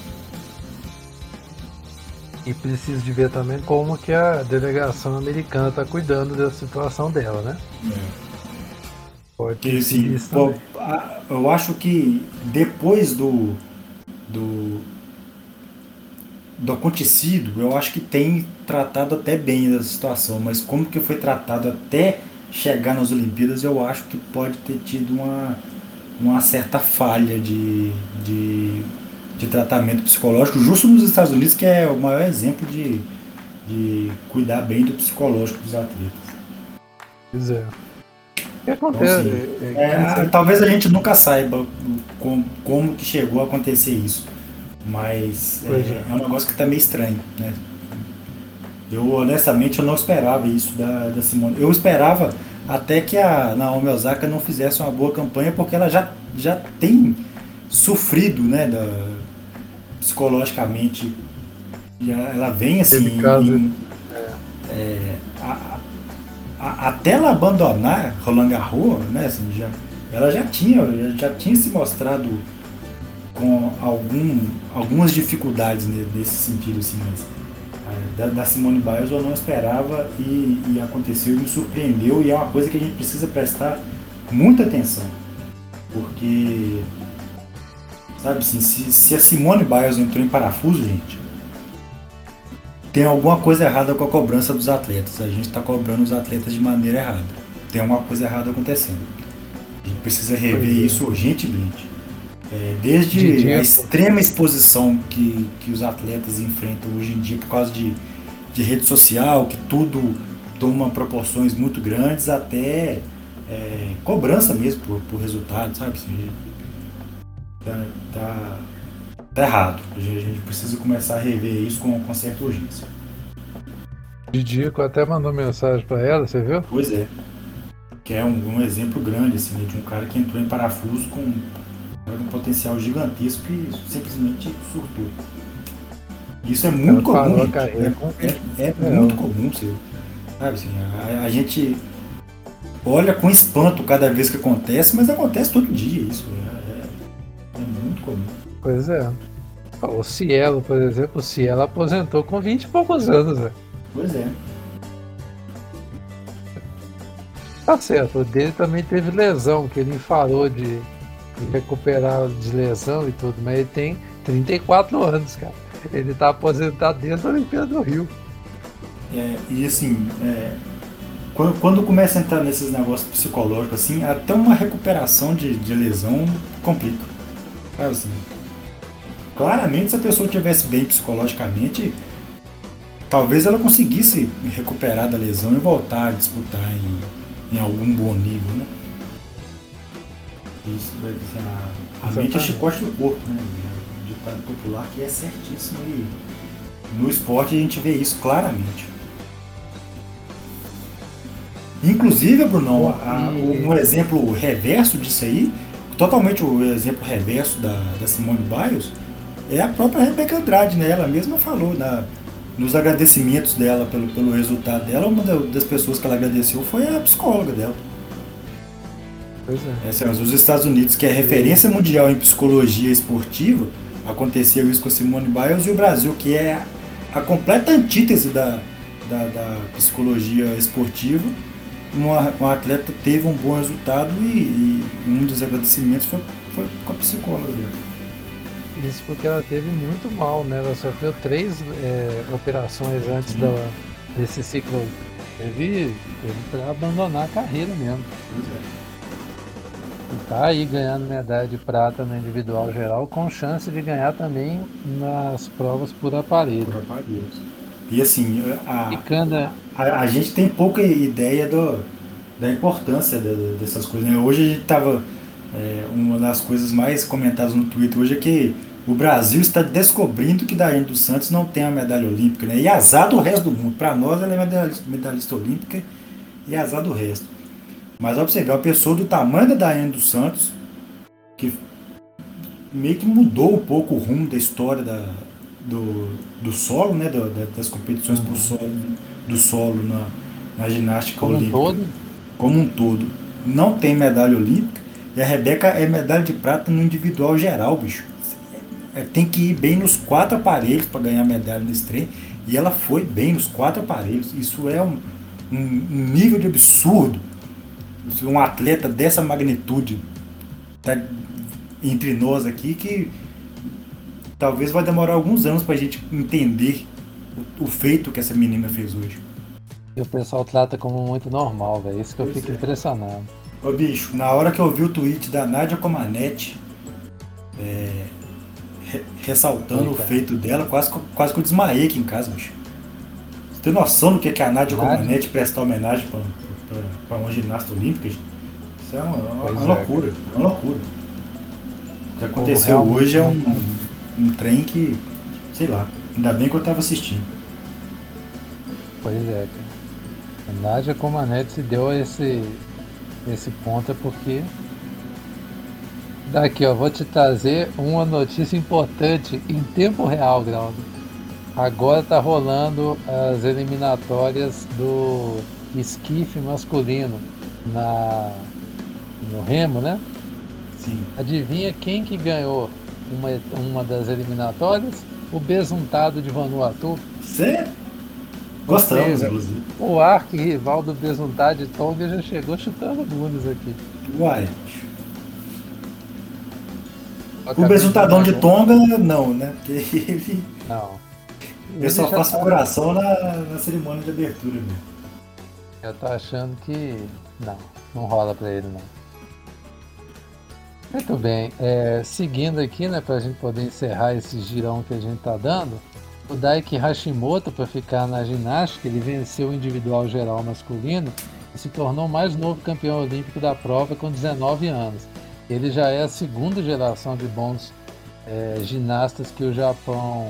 E preciso de ver também como que a delegação americana está cuidando da situação dela, né? É. Pode Porque, assim, pô, eu acho que depois do, do do acontecido, eu acho que tem tratado até bem essa situação, mas como que foi tratado até chegar nas Olimpíadas, eu acho que pode ter tido uma, uma certa falha de, de, de tratamento psicológico, justo nos Estados Unidos, que é o maior exemplo de, de cuidar bem do psicológico dos atletas. Pois é. O que acontece? Então, assim, é, é, talvez a gente nunca saiba como, como que chegou a acontecer isso, mas é, é. é um negócio que está meio estranho, né? Eu honestamente eu não esperava isso da, da Simone. Eu esperava até que a Naomi Osaka não fizesse uma boa campanha, porque ela já, já tem sofrido, né, da, psicologicamente. Ela vem assim. Em, é, a, a, até ela abandonar Roland Garros, né, assim, já, ela já tinha, já tinha se mostrado com algum, algumas dificuldades nesse sentido, assim, mas Da, da Simone Biles eu não esperava e, e aconteceu e me surpreendeu, e é uma coisa que a gente precisa prestar muita atenção, porque sabe assim, se, se a Simone Biles entrou em parafuso, gente, tem alguma coisa errada com a cobrança dos atletas. A gente está cobrando os atletas de maneira errada, tem alguma coisa errada acontecendo. A gente precisa rever isso urgentemente. É, desde a extrema exposição que, que os atletas enfrentam hoje em dia por causa de, de rede social, que tudo toma proporções muito grandes, até é, cobrança mesmo por, por resultado, sabe? Assim, tá, tá, tá errado. A gente precisa começar a rever isso com, com certa urgência. Didico até mandou mensagem para ela, você viu? Pois é. Que é um, um exemplo grande assim, de um cara que entrou em parafuso com um potencial gigantesco e simplesmente surtou. Isso é muito comum, gente. É, é, é, é muito comum, você, sabe assim, a, a gente olha com espanto cada vez que acontece, mas acontece todo dia isso. É, é, é muito comum. Pois é. O Cielo, por exemplo, o Cielo aposentou com vinte e poucos anos, velho. Pois é. Tá certo, o dele também teve lesão, que ele falou de recuperar de lesão e tudo, mas ele tem trinta e quatro anos, cara. Ele tá aposentado desde a Olimpíada do Rio. É, e assim, é, quando, quando começa a entrar nesses negócios psicológicos, assim, até uma recuperação de, de lesão complica. Sabe assim, claramente, se a pessoa estivesse bem psicologicamente, talvez ela conseguisse recuperar da lesão e voltar a disputar em, em algum bom nível, né? Isso vai dizer, a, a mente é chicote do corpo, né? O ditado popular que é certíssimo e no esporte a gente vê isso claramente. Inclusive, Brunão, a, um exemplo reverso disso aí, totalmente o exemplo reverso da, da Simone Biles, é a própria Rebeca Andrade, né? Ela mesma falou na, nos agradecimentos dela pelo, pelo resultado dela, uma das pessoas que ela agradeceu foi a psicóloga dela. Pois é. É, assim, os Estados Unidos, que é referência mundial em psicologia esportiva, aconteceu isso com a Simone Biles, e o Brasil, que é a completa antítese da, da, da psicologia esportiva, uma, uma atleta teve um bom resultado e, e um dos agradecimentos foi, foi com a psicóloga dela. Isso porque ela teve muito mal, né? Ela sofreu três é, operações antes da, desse ciclo. Teve, teve para abandonar a carreira mesmo. E tá aí ganhando medalha de prata no individual geral, com chance de ganhar também nas provas por aparelho. Por aparelhos. E assim, a, E cada... a, a gente tem pouca ideia do, da importância de, dessas coisas, né? Hoje a gente tava. É, uma das coisas mais comentadas no Twitter hoje é que o Brasil está descobrindo que Daiane dos Santos não tem a medalha olímpica, né? E azar do resto do mundo. Para nós ela é medalhista, medalhista olímpica e azar do resto. Mas ó, pra você ver, uma pessoa do tamanho da Daiane dos Santos, que meio que mudou um pouco o rumo da história da, do, do solo, né? Do, da, das competições pro solo, do solo na, na ginástica Como um olímpica. todo? Como um todo. Não tem medalha olímpica. E a Rebeca é medalha de prata no individual geral, bicho. É, tem que ir bem nos quatro aparelhos para ganhar medalha nesse trem. E ela foi bem nos quatro aparelhos. Isso é um, um, um nível de absurdo. Um atleta dessa magnitude tá entre nós aqui, que talvez vai demorar alguns anos para a gente entender o, o feito que essa menina fez hoje. E o pessoal trata como muito normal, velho. Isso que eu Pois fico é. impressionado. Ô bicho, na hora que eu vi o tweet da Nádia Comaneci é, re- ressaltando Eita. o feito dela, quase, que- quase que eu desmaiei aqui em casa, bicho. Você tem noção do que, que a Nádia Nádia? Comaneci prestar homenagem para uma ginasta olímpica? Isso é uma, uma- Pois uma é, loucura, uma loucura. O que aconteceu realmente hoje é um, não- um trem que, sei lá, ainda bem que eu tava assistindo. Pois é, cara. A Nádia Comaneci deu esse, esse ponto é porque... Daqui, ó, vou te trazer uma notícia importante em tempo real, Graudo. Agora tá rolando as eliminatórias do esquife masculino na, no remo, né? Sim. Adivinha quem que ganhou uma, uma das eliminatórias? O besuntado de Vanuatu. Você? Gostamos, seja, inclusive. O arqui-rival do besuntado de Tonga já chegou chutando bundas aqui. Uai. O besuntadão de Tonga, não, né? Porque ele, Não. ele só Ele já faz tá- coração na, na cerimônia de abertura mesmo. Eu tô achando que não, não rola pra ele não. Muito bem, é, seguindo aqui, né, pra gente poder encerrar esse girão que a gente tá dando, o Daiki Hashimoto, para ficar na ginástica, ele venceu o individual geral masculino e se tornou o mais novo campeão olímpico da prova com dezenove anos. Ele já é a segunda geração de bons é, ginastas que o Japão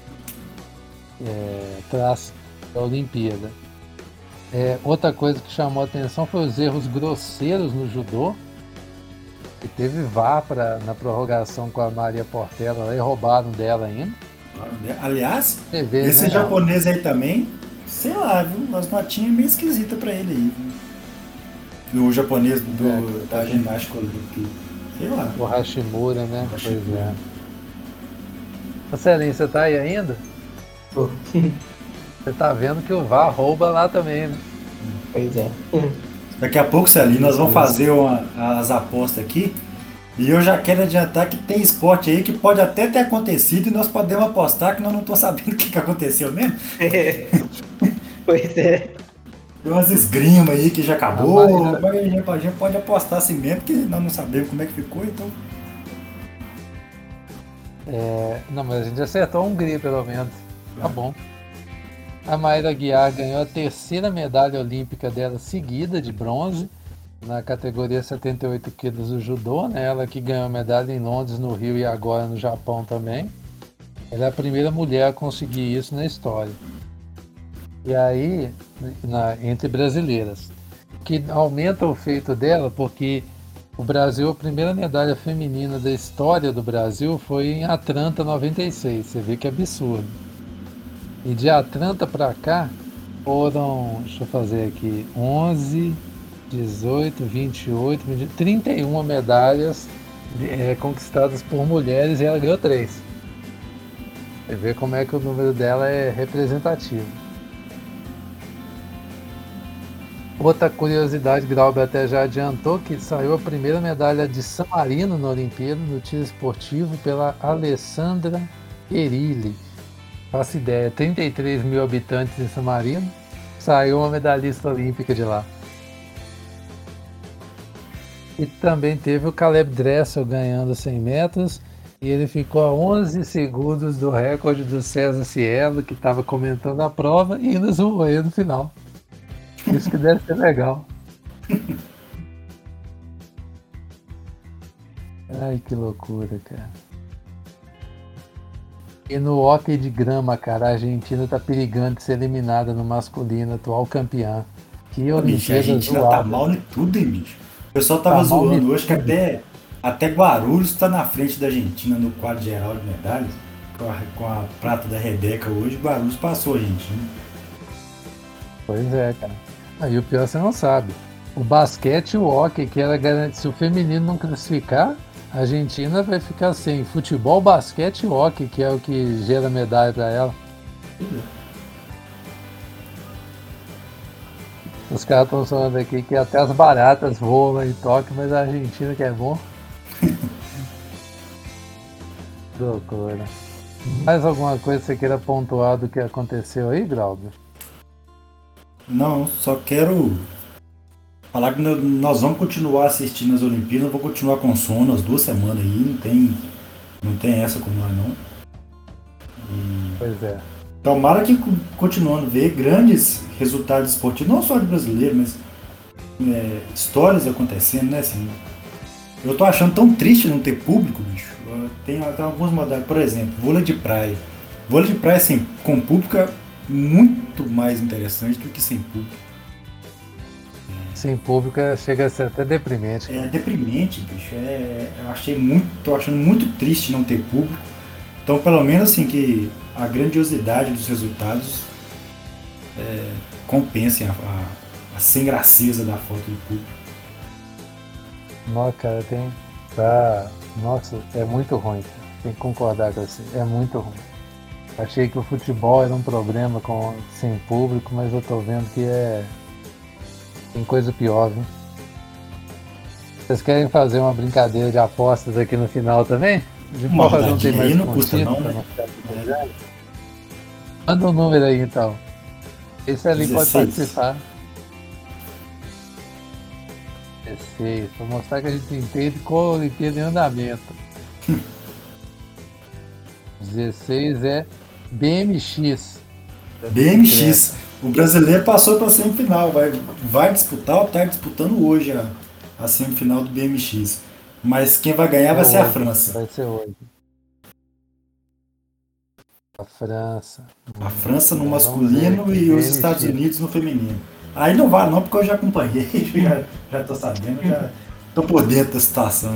é, traz da Olimpíada. É, outra coisa que chamou a atenção foi os erros grosseiros no judô. E teve V A R pra, na prorrogação com a Maria Portela lá, e roubaram dela ainda. Aliás, Você vê, esse né? japonês aí também, sei lá, viu? As notinhas meio esquisitas pra ele aí. Viu? O japonês do, É, da ginástica olímpica. Sei lá. O Hashimura, né? Hashimura. Pois é. Ô Celinho, você tá aí ainda? Pô, Você tá vendo que o V A R rouba lá também, né? pois é. Daqui a pouco, Celinho, nós vamos fazer uma- as apostas aqui. E eu já quero adiantar que tem esporte aí que pode até ter acontecido e nós podemos apostar que nós não estamos sabendo o que, que aconteceu mesmo. Pois é. Tem umas esgrimas aí que já acabou, Ah, mas- mas a gente- a gente pode apostar assim mesmo, porque nós não sabemos como é que ficou, então. É, não, mas a gente acertou a Hungria pelo menos. Tá bom. A Mayra Aguiar ganhou a terceira medalha olímpica dela seguida de bronze na categoria setenta e oito quilos do judô, né? Ela que ganhou medalha em Londres, no Rio e agora no Japão também. Ela é a primeira mulher a conseguir isso na história. E aí, na, entre brasileiras, que aumenta o feito dela porque o Brasil, a primeira medalha feminina da história do Brasil foi em Atlanta noventa e seis. Você vê que absurdo. E de Atlanta para cá foram, deixa eu fazer aqui, onze, dezoito, vinte e oito, vinte, trinta e uma medalhas é, conquistadas por mulheres e ela ganhou três. Você vê como é que o número dela é representativo. Outra curiosidade, Grauber até já adiantou que saiu a primeira medalha de San Marino na Olimpíada, no tiro esportivo, pela Alessandra Perilli. Faço ideia, trinta e três mil habitantes em San Marino, saiu uma medalhista olímpica de lá. E também teve o Caleb Dressel ganhando cem metros, e ele ficou a onze segundos do recorde do César Cielo, que estava comentando a prova, e ainda zoou aí no final. Isso que deve ser legal. Ai, que loucura, cara. E no hóquei de grama, cara, a Argentina tá perigando de ser eliminada no masculino, atual campeã. Que Olimpíada. A Argentina zoada. Tá mal em tudo, hein, bicho? O pessoal tava tá zoando hoje que até, até Guarulhos tá na frente da Argentina no quadro geral de medalhas. Com a, com a prata da Rebeca hoje, Guarulhos passou a Argentina. Pois é, cara. Aí o pior você não sabe. O basquete e o hóquei, que era garantido, se o feminino não classificar, a Argentina vai ficar sem futebol, basquete e hóquei, que é o que gera medalha para ela. Uhum. Os caras estão falando aqui que até as baratas voam lá em Tóquio, mas a Argentina que é bom. Loucura. Mais alguma coisa que você queira pontuar do que aconteceu aí, Grauber? Não, só quero falar que nós vamos continuar assistindo as Olimpíadas, eu vou continuar com sono as duas semanas aí, não tem, não tem essa com nós não. E pois é. Tomara que continuando a ver grandes resultados esportivos, não só de brasileiro, mas é, histórias acontecendo, né? Assim, eu tô achando tão triste não ter público, bicho. Tem, tem alguns modalidades, por exemplo, vôlei de praia. Vôlei de praia, assim, com público é muito mais interessante do que sem público. Sem público chega a ser até deprimente. É deprimente, bicho. É, eu achei muito, tô achando muito triste não ter público. Então, pelo menos assim, que a grandiosidade dos resultados é, compense a, a, a sem graceza da falta de público. Nossa, cara, tem. Tá. Nossa, é muito ruim. Tem que concordar com você. É muito ruim. Achei que o futebol era um problema com, sem público, mas eu tô vendo que é. Tem coisa pior, viu? Vocês querem fazer uma brincadeira de apostas aqui no final também? De uma rodadinha aí não custa não, né? É. Manda um número aí então. Esse ali dezesseis. Pode participar. dezesseis. Pra mostrar que a gente entende qual a Olimpíada em andamento. dezesseis é B M X. B M X. O brasileiro passou para a semifinal. Vai, vai disputar ou está disputando hoje a, a semifinal do B M X. Mas quem vai ganhar é vai hoje, ser a França. Vai ser hoje. A França. A França no masculino e os Estados Unidos no feminino. Aí não vale não, porque eu já acompanhei, já, já tô sabendo, já tô por dentro da situação.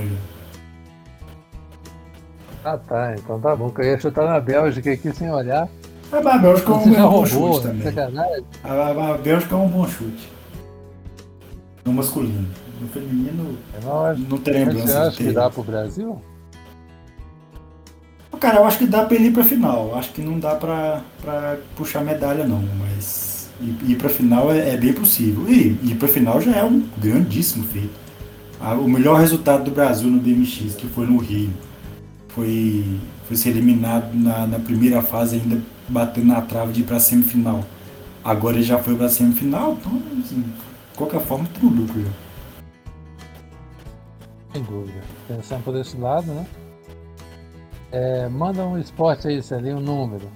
Já. Ah tá, então tá bom, que eu ia chutar na Bélgica aqui sem olhar. Ah, mas a Bélgica é um, é um bom chute também. Sacanagem. A, a Bélgica é um bom chute. No masculino. No feminino, não, acho, não tem lembrança. Você acha que dá pro Brasil? Cara, eu acho que dá pra ele ir pra final. Acho que não dá pra, pra puxar medalha não, mas ir, ir pra final é, é bem possível. E ir pra final já é um grandíssimo feito. Ah, o melhor resultado do Brasil no B M X, que foi no Rio, foi, foi ser eliminado na, na primeira fase, ainda batendo na trave de ir pra semifinal. Agora ele já foi pra semifinal, então, assim, de qualquer forma, tem um lucro já. Sem dúvida. Pensando por esse lado, né? É, manda um esporte aí, Celinho, um número.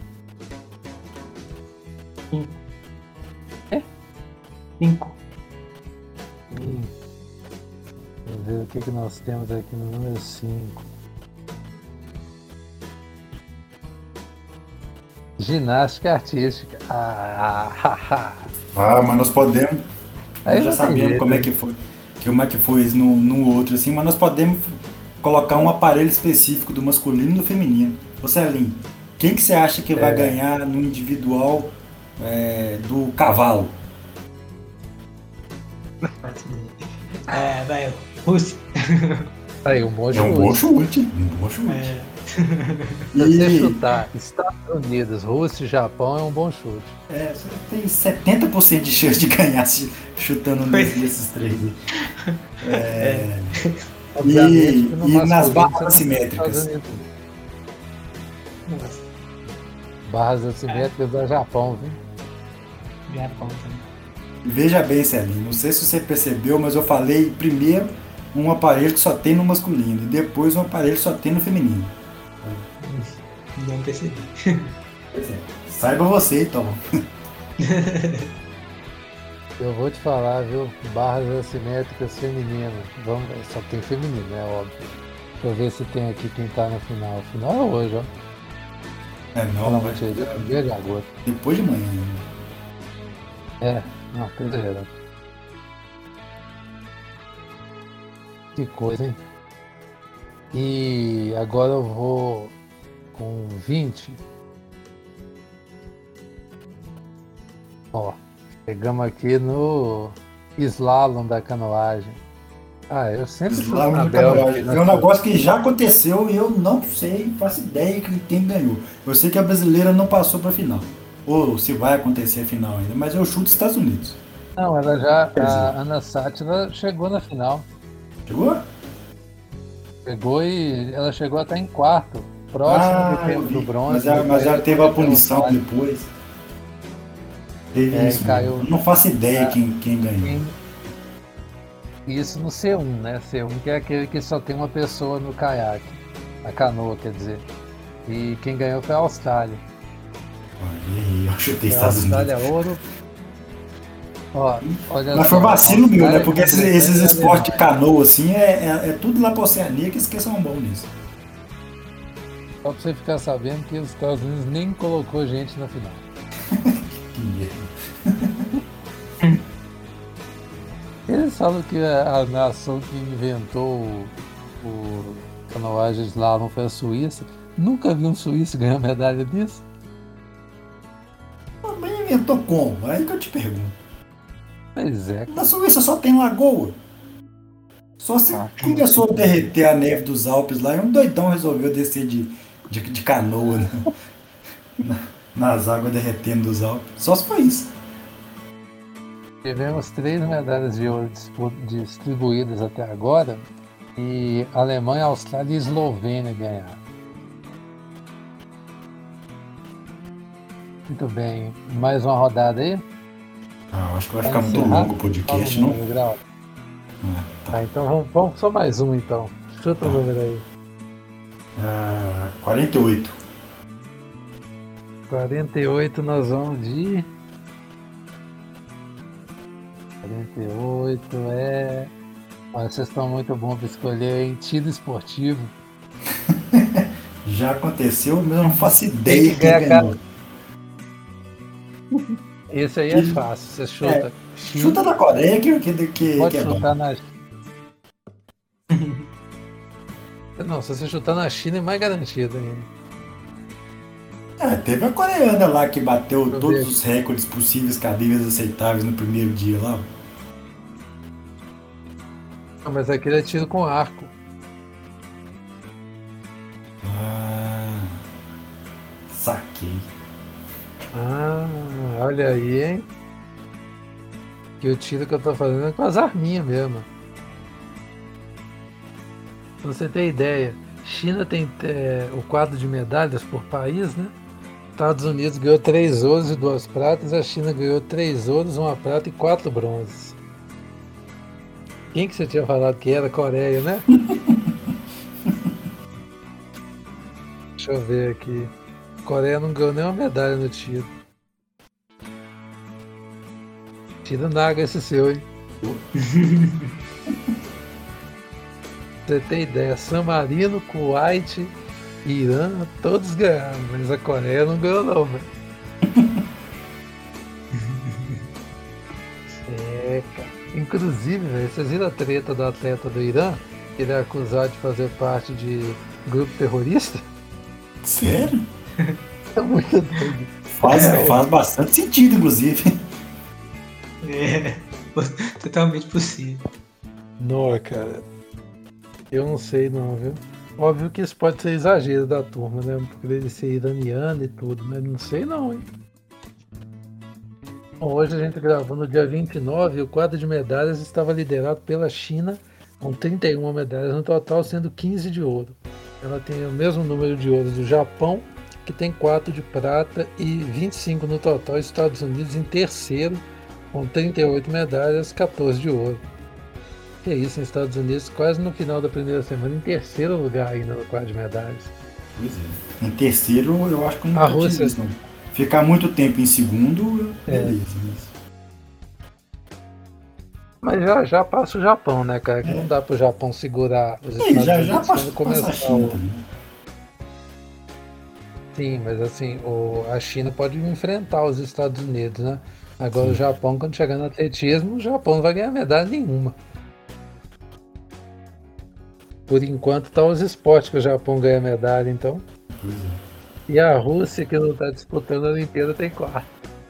Cinco. É? Cinco. Hum. Vamos ver o que, que nós temos aqui no número cinco. Ginástica artística. Ah, ah, ah. Ah, mas nós podemos. Aí Nós já não tem sabemos jeito, como é né? que foi. Como é que foi isso no, no outro, assim, mas nós podemos colocar um aparelho específico do masculino e do feminino. Ô Celinho, quem que você acha que vai É. ganhar no individual é, do cavalo? É, vai, Rússia. Aí, um bom É um bom chute. chute, um bom chute. É, Se você E chutar Estados Unidos, Rússia e Japão, é um bom chute. é, você tem setenta por cento de chance de ganhar se- chutando um Pois. desses três. É, Obviamente que no e nas masculino barras você não tem assimétricas? Estados Unidos. nossa, Barras assimétricas do Japão, viu? Japão também. Veja bem, Celinho, não sei se você percebeu, mas eu falei primeiro um aparelho que só tem no masculino e depois um aparelho que só tem no feminino. Não percebi. Pois é. Saiba você, então. Eu vou te falar, viu? Barras assimétricas femininas. Vamos ver, só tem feminino, é óbvio. Deixa eu ver se tem aqui quem tá no final. O final é hoje, ó. É, não, Não, vai mentira, dia primeiro de agosto. depois de manhã. É, não, tudo errado. Que coisa, hein? E agora eu vou com vinte. Ó, chegamos aqui no slalom da canoagem. Ah, eu sempre chuto Slalom na da Bélgica. canoagem. né? É um negócio que já aconteceu e eu não sei, faço ideia que quem ganhou. Eu sei que a brasileira não passou para a final. Ou se vai acontecer a final ainda, mas eu chuto Estados Unidos. Não, ela já, Quer dizer- a Ana Sátila chegou na final. Chegou? Chegou e ela chegou até em quarto, próximo Ah, do eu tempo vi. do bronze. Mas, ela, mas ela teve a punição depois. Teve É, isso. caiu. mesmo. Eu não faço ideia Ah. quem, quem ganhou. Quem- Isso no C um, né? C um que é aquele que só tem uma pessoa no caiaque, na canoa, quer dizer. E quem ganhou foi a Austrália. Olha, eu chutei Foi a Estados Unidos. Austrália ouro. Ó, olha Mas só, foi vacilo meu, né? Austrália, Porque esses, Grã-Bretanha esses e esportes de Alemanha. canoa, assim, é, é, é tudo lá pra Oceania que esses são bons nisso. Só pra você ficar sabendo que os Estados Unidos nem colocou gente na final. Que merda. Eles falam que a, a nação que inventou o, o canoagem slalom foi a Suíça. Nunca vi um suíço ganhar medalha disso. Mas inventou como? Aí que eu te pergunto. Pois é, Na Suíça só tem lagoa. Só se Ah, começou a derreter a neve dos Alpes lá e um doidão resolveu descer de, de, de canoa, né? Na- nas águas derretendo dos Alpes. Só se foi isso. tivemos três medalhas de ouro dispu- distribuídas até agora e Alemanha, Austrália e Eslovênia ganharam. Muito bem, mais uma rodada aí? Ah, acho que vai Pra ficar muito encerrar, longo o podcast, fala o não? número, Grau. Ah, tá. Tá, então vamos, vamos só mais um então. Chuta o número aí. Ah, quarenta e oito. quarenta e oito nós vamos de. quarenta e oito é. Olha, vocês estão muito bons para escolher em tiro esportivo. Já aconteceu, mas eu não faço ideia que quem ganha ganhou. Esse aí é Que- fácil, você chuta. China, Chuta da Coreia que, que, que, pode que é bom. chutar na. Não, se você chutar na China é mais garantido ainda. É, teve a coreana lá que bateu Deixa eu todos ver. os recordes possíveis, cabíveis, aceitáveis no primeiro dia lá. Não, mas aquele é tiro com arco. Ah, saquei. Ah, olha aí, hein? Que o tiro que eu tô fazendo é com as arminhas mesmo. Pra você ter ideia, China tem é, o quadro de medalhas por país, né? Estados Unidos ganhou três ouros e duas pratas, a China ganhou três ouros, uma prata e quatro bronzes. Quem que você tinha falado que era? Coreia, né? Deixa eu ver aqui. A Coreia não ganhou nenhuma medalha no tiro. Tira Naga esse seu, hein? Você tem ideia, San Marino, Kuwait, Irã, todos ganharam, mas a Coreia não ganhou não, velho. É, cara. Inclusive, velho, vocês viram a treta do atleta do Irã? Ele é acusado de fazer parte de grupo terrorista? Sério? É muito doido. Faz, É. faz bastante sentido, inclusive. É, totalmente possível. Não, cara. Eu não sei não, viu? Óbvio que isso pode ser exagero da turma, né? Por ele ser iraniano e tudo, mas não sei não, hein? Bom, hoje a gente gravou no dia vinte e nove e o quadro de medalhas estava liderado pela China, com trinta e uma medalhas no total, sendo quinze de ouro. Ela tem o mesmo número de ouro do Japão, que tem quatro de prata, e vinte e cinco no total. Estados Unidos em terceiro, com trinta e oito medalhas, quatorze de ouro. Que é isso, nos Estados Unidos, quase no final da primeira semana, em terceiro lugar ainda no quadro de medalhas. Pois é. Em terceiro, eu acho que não A tá Rússia- isso, não. Ficar muito tempo em segundo, É. beleza. Mas... Mas já, já passa o Japão, né, cara? Que não dá pro Japão segurar os É, Estados já, Unidos já quando passa, passa começar a China o... também. Sim, mas assim, o, a China pode enfrentar os Estados Unidos, né? Agora o Japão, quando chegar no atletismo, o Japão não vai ganhar medalha nenhuma. Por enquanto tá os esportes que o Japão ganha medalha, então. Pois é. E a Rússia, que não está disputando a Olimpíada, tem quatro.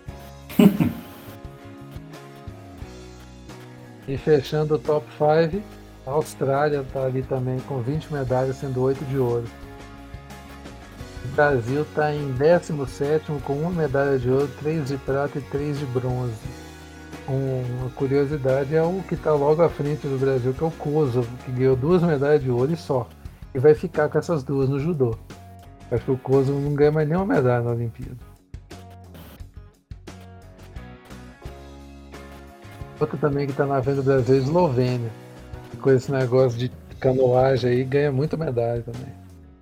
E fechando o top cinco, a Austrália está ali também com vinte medalhas, sendo oito de ouro. O Brasil está em décimo sétimo com uma medalha de ouro, três de prata e três de bronze. Um- uma curiosidade é o que está logo à frente do Brasil, que é o Kosovo, que ganhou duas medalhas de ouro e só. E vai ficar com essas duas no judô. Acho que o Kosovo não ganha mais nenhuma medalha na Olimpíada. Outro também que está na frente do Brasil é a Eslovênia. Que com esse negócio de canoagem aí ganha muita medalha também.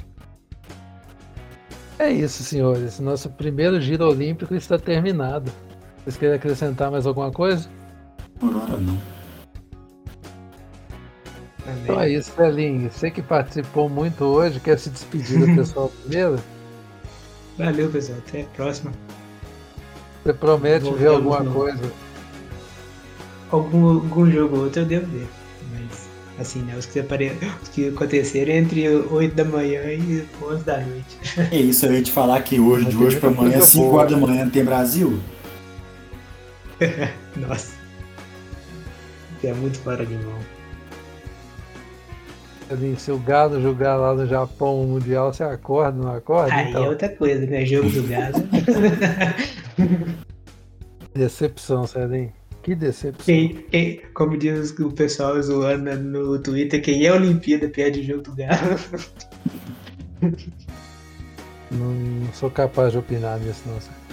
É isso, senhores. Nosso primeiro giro olímpico está terminado. Vocês querem acrescentar mais alguma coisa? Por hora não. Então é isso, Celinho. Você que participou muito hoje, quer se despedir do pessoal primeiro? Valeu, pessoal. Até a próxima. Você promete Vou ver ver alguma alguns coisa? Algum, algum jogo ou outro eu devo ver. Mas, assim, né? Os que, apare... os que aconteceram entre oito da manhã e onze da noite. É isso, eu ia te falar que hoje, de Tem hoje pra muita amanhã, coisa cinco boa. horas da manhã, tem Brasil? Nossa. É muito fora de mão. Celinho, se o Galo jogar lá no Japão o Mundial, você acorda, não acorda? Aí Então, é outra coisa, né? Jogo do Galo. decepção, Celinho. Que decepção. Quem, quem, como diz o pessoal zoando no Twitter, quem é a Olimpíada perde o jogo do Galo. Não, não sou capaz de opinar nisso, não. Celinho.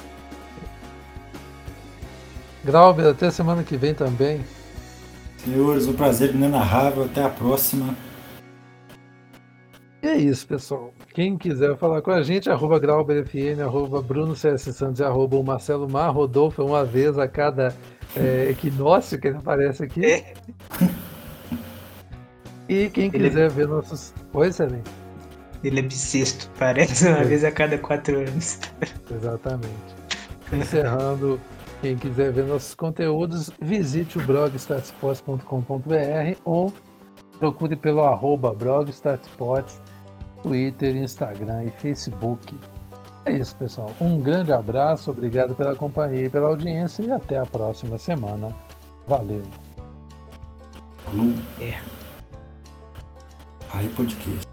Grauber, até semana que vem também. Senhores, um prazer inenarrável. Até a próxima. E é isso, pessoal. Quem quiser falar com a gente, arroba GrauberFN, arroba Bruno C S Santos, arroba o Marcelo Mar, Rodolfo, uma vez a cada é, equinócio que ele aparece aqui. É. E quem Ele- quiser ver nossos... Oi, Celinho. Ele é bissexto, parece uma É. vez a cada quatro anos. Exatamente. Encerrando, quem quiser ver nossos conteúdos, visite o blog statsports ponto com ponto br ou procure pelo arroba blog statsports, Twitter, Instagram e Facebook. É isso, pessoal. Um grande abraço, obrigado pela companhia e pela audiência e até a próxima semana. Valeu! Falou. É. Aí, podcast.